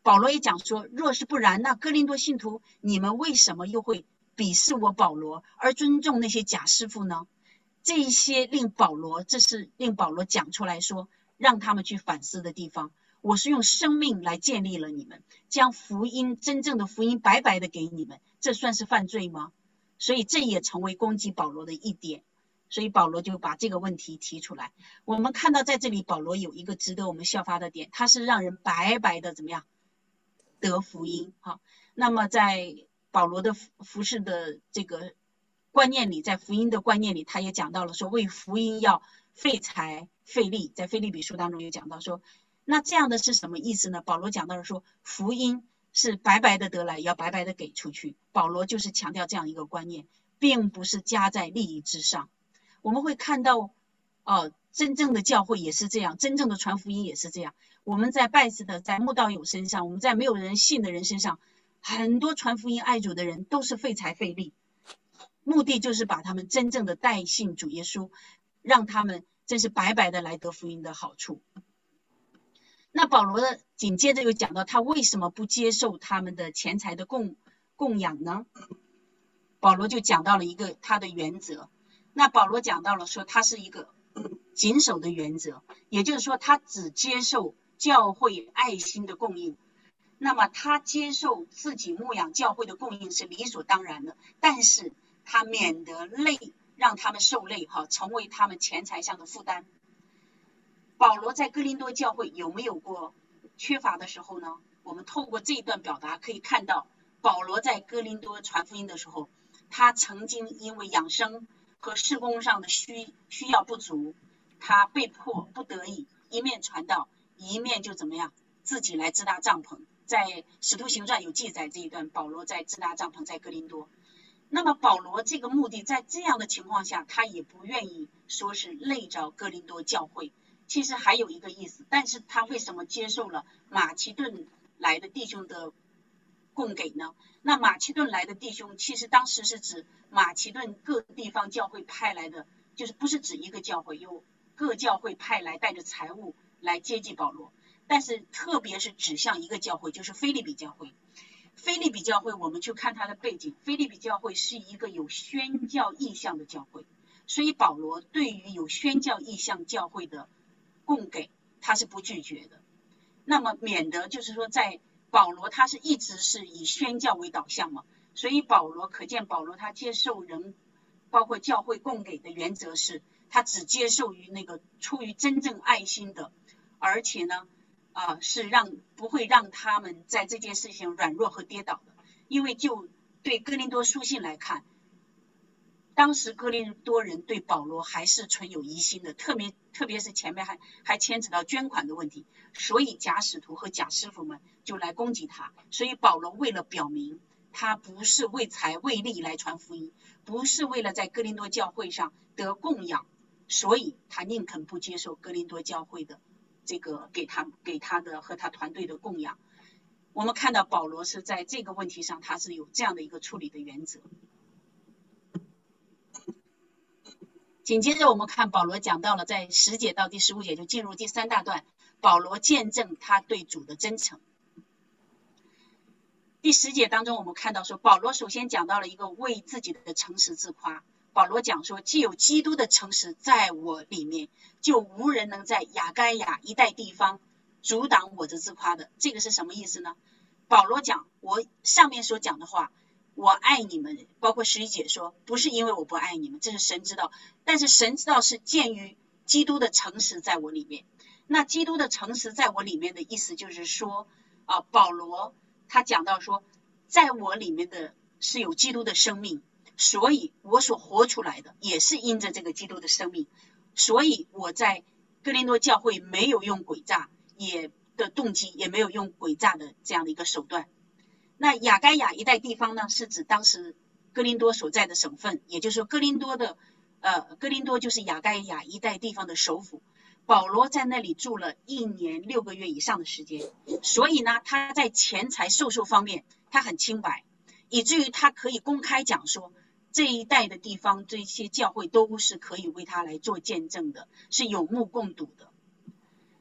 保罗也讲说，若是不然，那哥林多信徒你们为什么又会鄙视我保罗，而尊重那些假师傅呢？这一些令保罗，这是令保罗讲出来说，让他们去反思的地方。我是用生命来建立了你们，将福音真正的福音白白的给你们，这算是犯罪吗？所以这也成为攻击保罗的一点，所以保罗就把这个问题提出来。我们看到在这里保罗有一个值得我们效法的点，他是让人白白的怎么样得福音。好，那么在保罗的服事的这个观念里，在福音的观念里，他也讲到了说为福音要费财费力，在腓立比书当中也讲到说，那这样的是什么意思呢？保罗讲到了说福音是白白的得来，也要白白的给出去。保罗就是强调这样一个观念，并不是加在利益之上。我们会看到呃，真正的教会也是这样，真正的传福音也是这样。我们在拜子的，在慕道友身上，我们在没有人信的人身上，很多传福音爱主的人都是费财费力，目的就是把他们真正的带信主耶稣，让他们真是白白的来得福音的好处。那保罗的紧接着又讲到他为什么不接受他们的钱财的供供养呢？保罗就讲到了一个他的原则。那保罗讲到了说他是一个谨守的原则，也就是说他只接受教会爱心的供应。那么他接受自己牧养教会的供应是理所当然的，但是他免得累，让他们受累，成为他们钱财上的负担。保罗在哥林多教会有没有过缺乏的时候呢？我们透过这一段表达可以看到，保罗在哥林多传福音的时候，他曾经因为养生和事工上的需需要不足，他被迫不得已一面传道，一面就怎么样自己来支搭帐篷。在使徒行传有记载这一段，保罗在支搭帐篷在哥林多。那么保罗这个目的，在这样的情况下，他也不愿意说是累着哥林多教会。其实还有一个意思，但是他为什么接受了马其顿来的弟兄的供给呢？那马其顿来的弟兄，其实当时是指马其顿各地方教会派来的，就是不是指一个教会，有各教会派来带着财物来接济保罗，但是特别是指向一个教会，就是腓立比教会。腓立比教会我们去看它的背景，腓立比教会是一个有宣教意向的教会，所以保罗对于有宣教意向教会的供给他是不拒绝的。那么免得就是说，在保罗他是一直是以宣教为导向嘛，所以保罗可见保罗他接受人包括教会供给的原则是，他只接受于那个出于真正爱心的，而且呢啊、呃、是让不会让他们在这件事情软弱和跌倒的。因为就对哥林多书信来看，当时哥林多人对保罗还是存有疑心的，特别特别是前面还还牵扯到捐款的问题，所以假使徒和假师傅们就来攻击他。所以保罗为了表明他不是为财为利来传福音，不是为了在哥林多教会上得供养，所以他宁肯不接受哥林多教会的这个给他给他的和他团队的供养。我们看到保罗是在这个问题上他是有这样的一个处理的原则。紧接着我们看保罗讲到了在十节到第十五节，就进入第三大段，保罗见证他对主的真诚。第十节当中我们看到说，保罗首先讲到了一个为自己的诚实自夸。保罗讲说，既有基督的诚实在我里面，就无人能在亚该亚一带地方阻挡我的自夸的。这个是什么意思呢？保罗讲，我上面所讲的话，我爱你们，包括十一节说，不是因为我不爱你们，这是神知道，但是神知道是鉴于基督的诚实在我里面。那基督的诚实在我里面的意思就是说啊，保罗他讲到说，在我里面的是有基督的生命，所以我所活出来的也是因着这个基督的生命，所以我在哥林多教会没有用诡诈也的动机，也没有用诡诈的这样的一个手段。那亚该亚一带地方呢，是指当时哥林多所在的省份，也就是说哥林多的呃，哥林多就是亚该亚一带地方的首府。保罗在那里住了一年六个月以上的时间，所以呢他在钱财授受方面他很清白，以至于他可以公开讲说，这一带的地方这些教会都是可以为他来做见证的，是有目共睹的。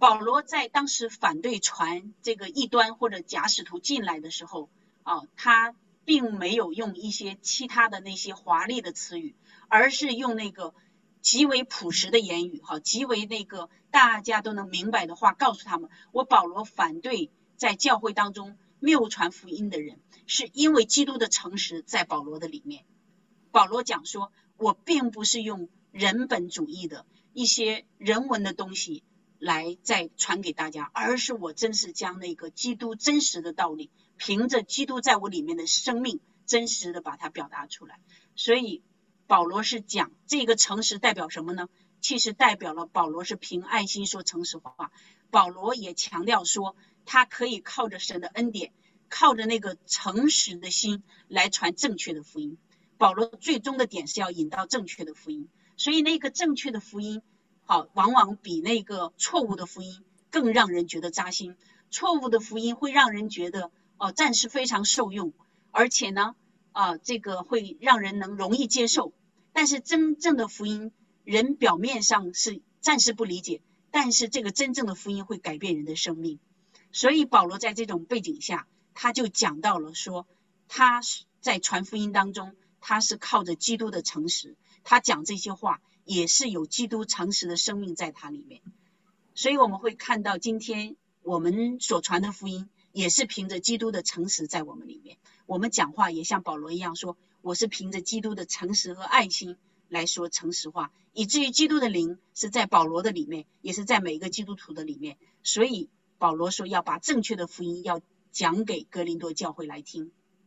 保罗在当时反对传这个异端或者假使徒进来的时候啊，他并没有用一些其他的那些华丽的词语，而是用那个极为朴实的言语，哈，极为那个大家都能明白的话告诉他们，我保罗反对在教会当中谬传福音的人，是因为基督的诚实在保罗的里面。保罗讲说，我并不是用人本主义的一些人文的东西来再传给大家，而是我真是将那个基督真实的道理，凭着基督在我里面的生命，真实的把它表达出来。所以保罗是讲这个诚实代表什么呢？其实代表了保罗是凭爱心说诚实话。保罗也强调说，他可以靠着神的恩典，靠着那个诚实的心来传正确的福音。保罗最终的点是要引到正确的福音，所以那个正确的福音好，往往比那个错误的福音更让人觉得扎心。错误的福音会让人觉得哦，暂时非常受用，而且呢啊，这个会让人能容易接受。但是真正的福音，人表面上是暂时不理解，但是这个真正的福音会改变人的生命。所以保罗在这种背景下，他就讲到了说，他在传福音当中，他是靠着基督的诚实，他讲这些话也是有基督诚实的生命在他里面。所以我们会看到今天我们所传的福音也是凭着基督的诚实在我们里面，我们讲话也像保罗一样说，我是凭着基督的诚实和爱心来说诚实话，以至于基督的灵是在保罗的里面，也是在每一个基督徒的里面。所以保罗说要把正确的福音要讲给哥林多教会来听。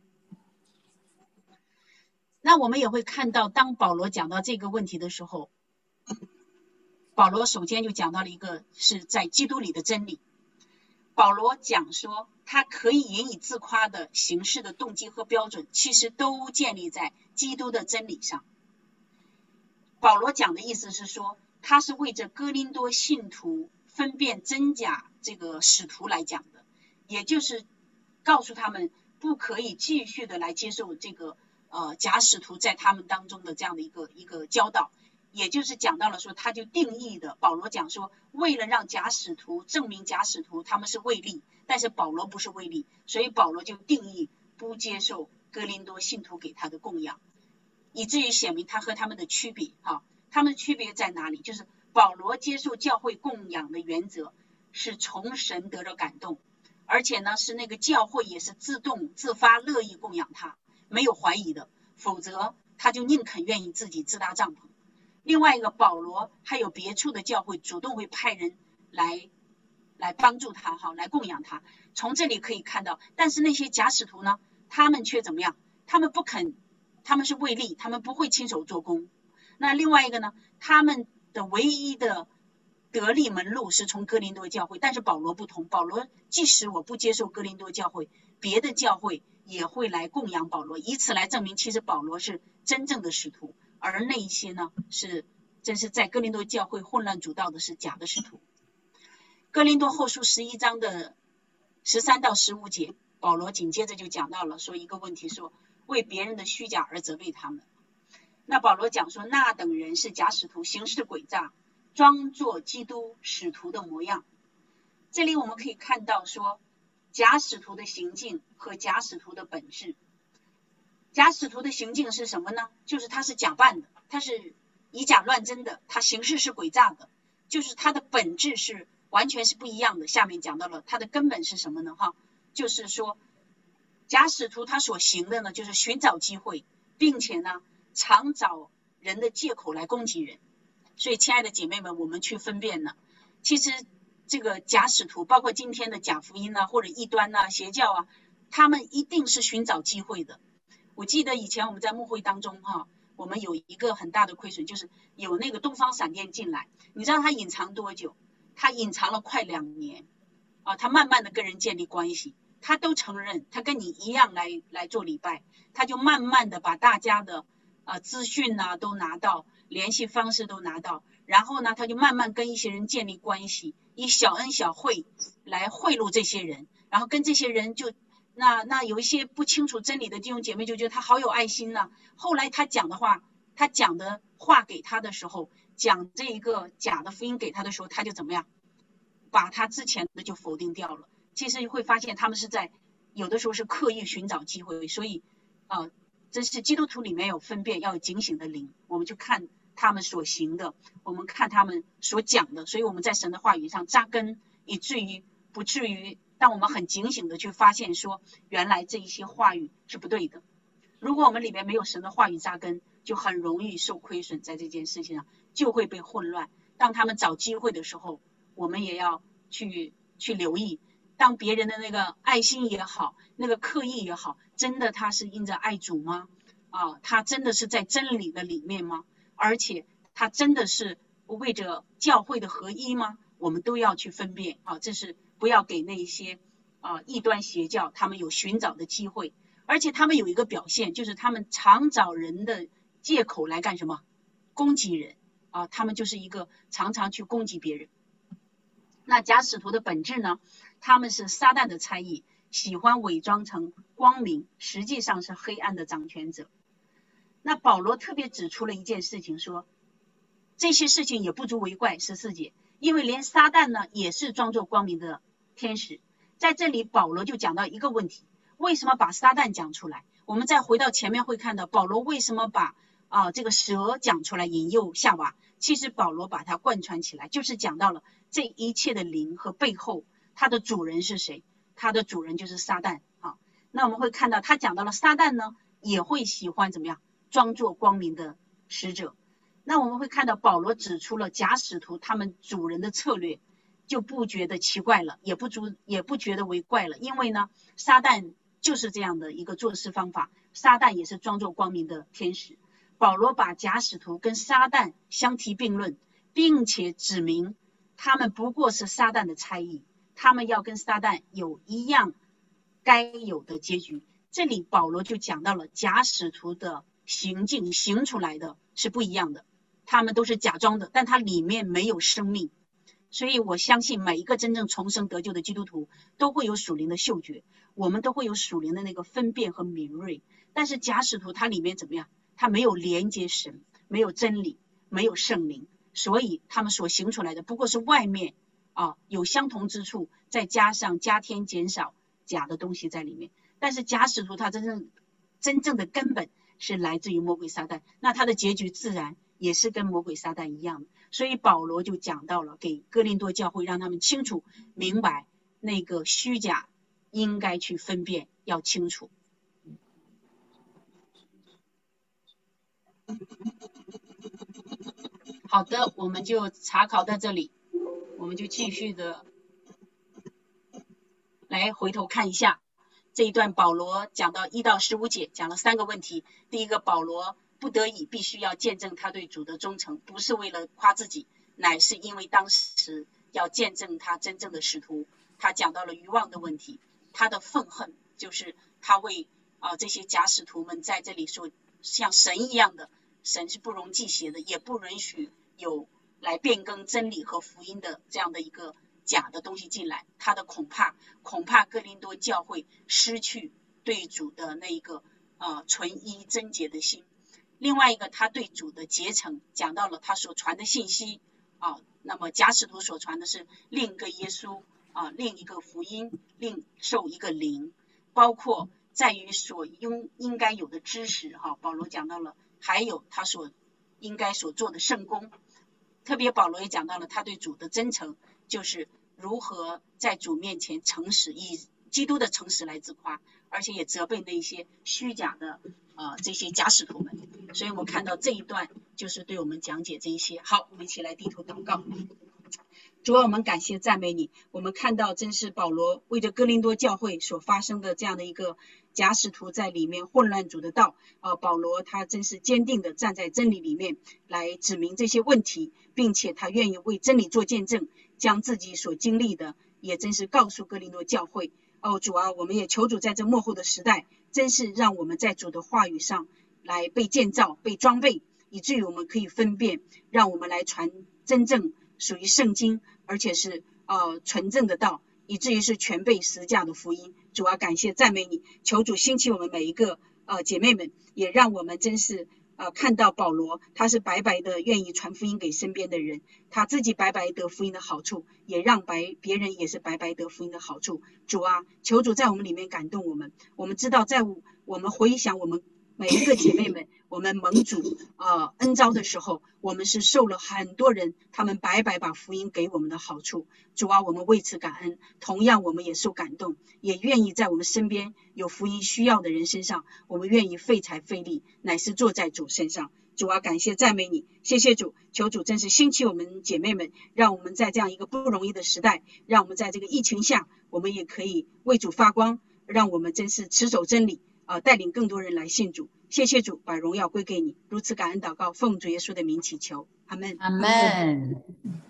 那我们也会看到，当保罗讲到这个问题的时候，保罗首先就讲到了一个是在基督里的真理。保罗讲说，他可以引以自夸的行事的动机和标准，其实都建立在基督的真理上。保罗讲的意思是说，他是为着哥林多信徒分辨真假这个使徒来讲的，也就是告诉他们不可以继续的来接受这个呃假使徒在他们当中的这样的一个一个教导。也就是讲到了说，他就定义的，保罗讲说，为了让假使徒证明假使徒他们是卫利，但是保罗不是卫利，所以保罗就定义不接受哥林多信徒给他的供养，以至于显明他和他们的区别哈。他们的区别在哪里？就是保罗接受教会供养的原则是从神得着感动，而且呢是那个教会也是自动自发乐意供养他，没有怀疑的，否则他就宁肯愿意自己自搭帐篷。另外一个，保罗还有别处的教会主动会派人来来帮助他哈，来供养他。从这里可以看到，但是那些假使徒呢，他们却怎么样？他们不肯，他们是卫利，他们不会亲手做工。那另外一个呢，他们的唯一的得力门路是从哥林多教会，但是保罗不同，保罗即使我不接受哥林多教会，别的教会也会来供养保罗，以此来证明其实保罗是真正的使徒。而那一些呢，是真是在哥林多教会混乱主道的是假的使徒。哥林多后书十一章的十三到十五节，保罗紧接着就讲到了说一个问题，说为别人的虚假而责备他们。那保罗讲说，那等人是假使徒，行事诡诈，装作基督使徒的模样。这里我们可以看到说，假使徒的行径和假使徒的本质。假使徒的行径是什么呢？就是他是假扮的，他是以假乱真的，他行事是诡诈的，就是他的本质是完全是不一样的。下面讲到了他的根本是什么呢？哈，就是说假使徒他所行的呢，就是寻找机会，并且呢常找人的借口来攻击人。所以亲爱的姐妹们，我们去分辨呢，其实这个假使徒包括今天的假福音啊，或者异端啊，邪教啊，他们一定是寻找机会的。我记得以前我们在牧会当中哈，我们有一个很大的亏损，就是有那个东方闪电进来，你知道他隐藏多久？他隐藏了快两年啊，他慢慢的跟人建立关系，他都承认他跟你一样来来做礼拜，他就慢慢的把大家的啊资讯啊都拿到，联系方式都拿到，然后呢他就慢慢跟一些人建立关系，以小恩小惠来贿赂这些人，然后跟这些人就那那有一些不清楚真理的弟兄姐妹就觉得他好有爱心呢、啊。后来他讲的话，他讲的话给他的时候，讲这一个假的福音给他的时候，他就怎么样， 把他之前的就否定掉了。其实会发现他们是在有的时候是刻意寻找机会，所以呃，这是基督徒里面有分辨，要有警醒的灵，我们就看他们所行的，我们看他们所讲的，所以我们在神的话语上扎根，以至于不至于当我们很警醒的去发现说原来这一些话语是不对的。如果我们里面没有神的话语扎根，就很容易受亏损，在这件事情上就会被混乱。当他们找机会的时候，我们也要去去留意，当别人的那个爱心也好，那个刻意也好，真的他是因着爱主吗？啊，他真的是在真理的里面吗？而且他真的是为着教会的合一吗？我们都要去分辨啊，这是不要给那一些啊异端邪教他们有寻找的机会。而且他们有一个表现，就是他们常找人的借口来干什么？攻击人啊，他们就是一个常常去攻击别人。那假使徒的本质呢？他们是撒旦的差役，喜欢伪装成光明，实际上是黑暗的掌权者。那保罗特别指出了一件事情，说这些事情也不足为怪，十四节，因为连撒旦呢也是装作光明的天使。在这里保罗就讲到一个问题，为什么把撒旦讲出来？我们再回到前面会看到保罗为什么把啊这个蛇讲出来引诱夏娃。其实保罗把它贯穿起来，就是讲到了这一切的灵和背后它的主人是谁？它的主人就是撒旦啊。那我们会看到他讲到了撒旦呢也会喜欢怎么样装作光明的使者。那我们会看到保罗指出了假使徒他们主人的策略，就不觉得奇怪了，也不足也不觉得为怪了，因为呢撒旦就是这样的一个做事方法，撒旦也是装作光明的天使。保罗把假使徒跟撒旦相提并论，并且指明他们不过是撒旦的差役，他们要跟撒旦有一样该有的结局。这里保罗就讲到了假使徒的行径行出来的是不一样的，他们都是假装的，但他里面没有生命。所以我相信每一个真正重生得救的基督徒都会有属灵的嗅觉，我们都会有属灵的那个分辨和敏锐。但是假使徒他里面怎么样？他没有连接神，没有真理，没有圣灵，所以他们所行出来的不过是外面啊有相同之处，再加上加添减少假的东西在里面。但是假使徒他真正真正的根本是来自于魔鬼撒旦，那他的结局自然也是跟魔鬼撒旦一样的。所以保罗就讲到了给哥林多教会，让他们清楚明白那个虚假应该去分辨，要清楚。好的，我们就查考到这里，我们就继续的来回头看一下这一段。保罗讲到一到十五节，讲了三个问题。第一个，保罗不得已必须要见证他对主的忠诚，不是为了夸自己，乃是因为当时要见证他真正的使徒。他讲到了愚妄的问题，他的愤恨就是他为啊、呃、这些假使徒们在这里说像神一样的，神是不容忌邪的，也不允许有来变更真理和福音的这样的一个假的东西进来。他的恐怕恐怕哥林多教会失去对主的那一个呃纯一贞洁的心。另外一个，他对主的竭诚，讲到了他所传的信息啊，那么假使徒所传的是另一个耶稣啊，另一个福音，另受一个灵，包括在于所应应该有的知识哈、啊，保罗讲到了，还有他所应该所做的圣工。特别保罗也讲到了他对主的真诚，就是如何在主面前诚实，以基督的诚实来自夸，而且也责备那些虚假的呃这些假使徒们。所以我们看到这一段就是对我们讲解这一些。好，我们一起来低头祷告。主啊，我们感谢赞美你。我们看到真是保罗为着哥林多教会所发生的这样的一个假使徒在里面混乱主的道啊，保罗他真是坚定的站在真理里面来指明这些问题，并且他愿意为真理做见证，将自己所经历的也真是告诉哥林多教会。哦，主啊，我们也求主在这末后的时代，真是让我们在主的话语上来被建造、被装备，以至于我们可以分辨，让我们来传真正属于圣经，而且是呃纯正的道，以至于是全备实价的福音。主啊，感谢赞美你，求主兴起我们每一个呃姐妹们，也让我们真是呃，看到保罗他是白白的愿意传福音给身边的人，他自己白白得福音的好处，也让白别人也是白白得福音的好处。主啊，求主在我们里面感动我们。我们知道在我们回想我们每一个姐妹们，我们蒙主呃恩召的时候，我们是受了很多人他们白白把福音给我们的好处。主啊，我们为此感恩，同样我们也受感动，也愿意在我们身边有福音需要的人身上，我们愿意费财费力，乃是坐在主身上。主啊，感谢赞美你，谢谢主，求主真是兴起我们姐妹们，让我们在这样一个不容易的时代，让我们在这个疫情下，我们也可以为主发光，让我们真是持守真理呃，带领更多人来信主。谢谢主，把荣耀归给你，如此感恩祷告，奉主耶稣的名祈求，阿们。 阿们。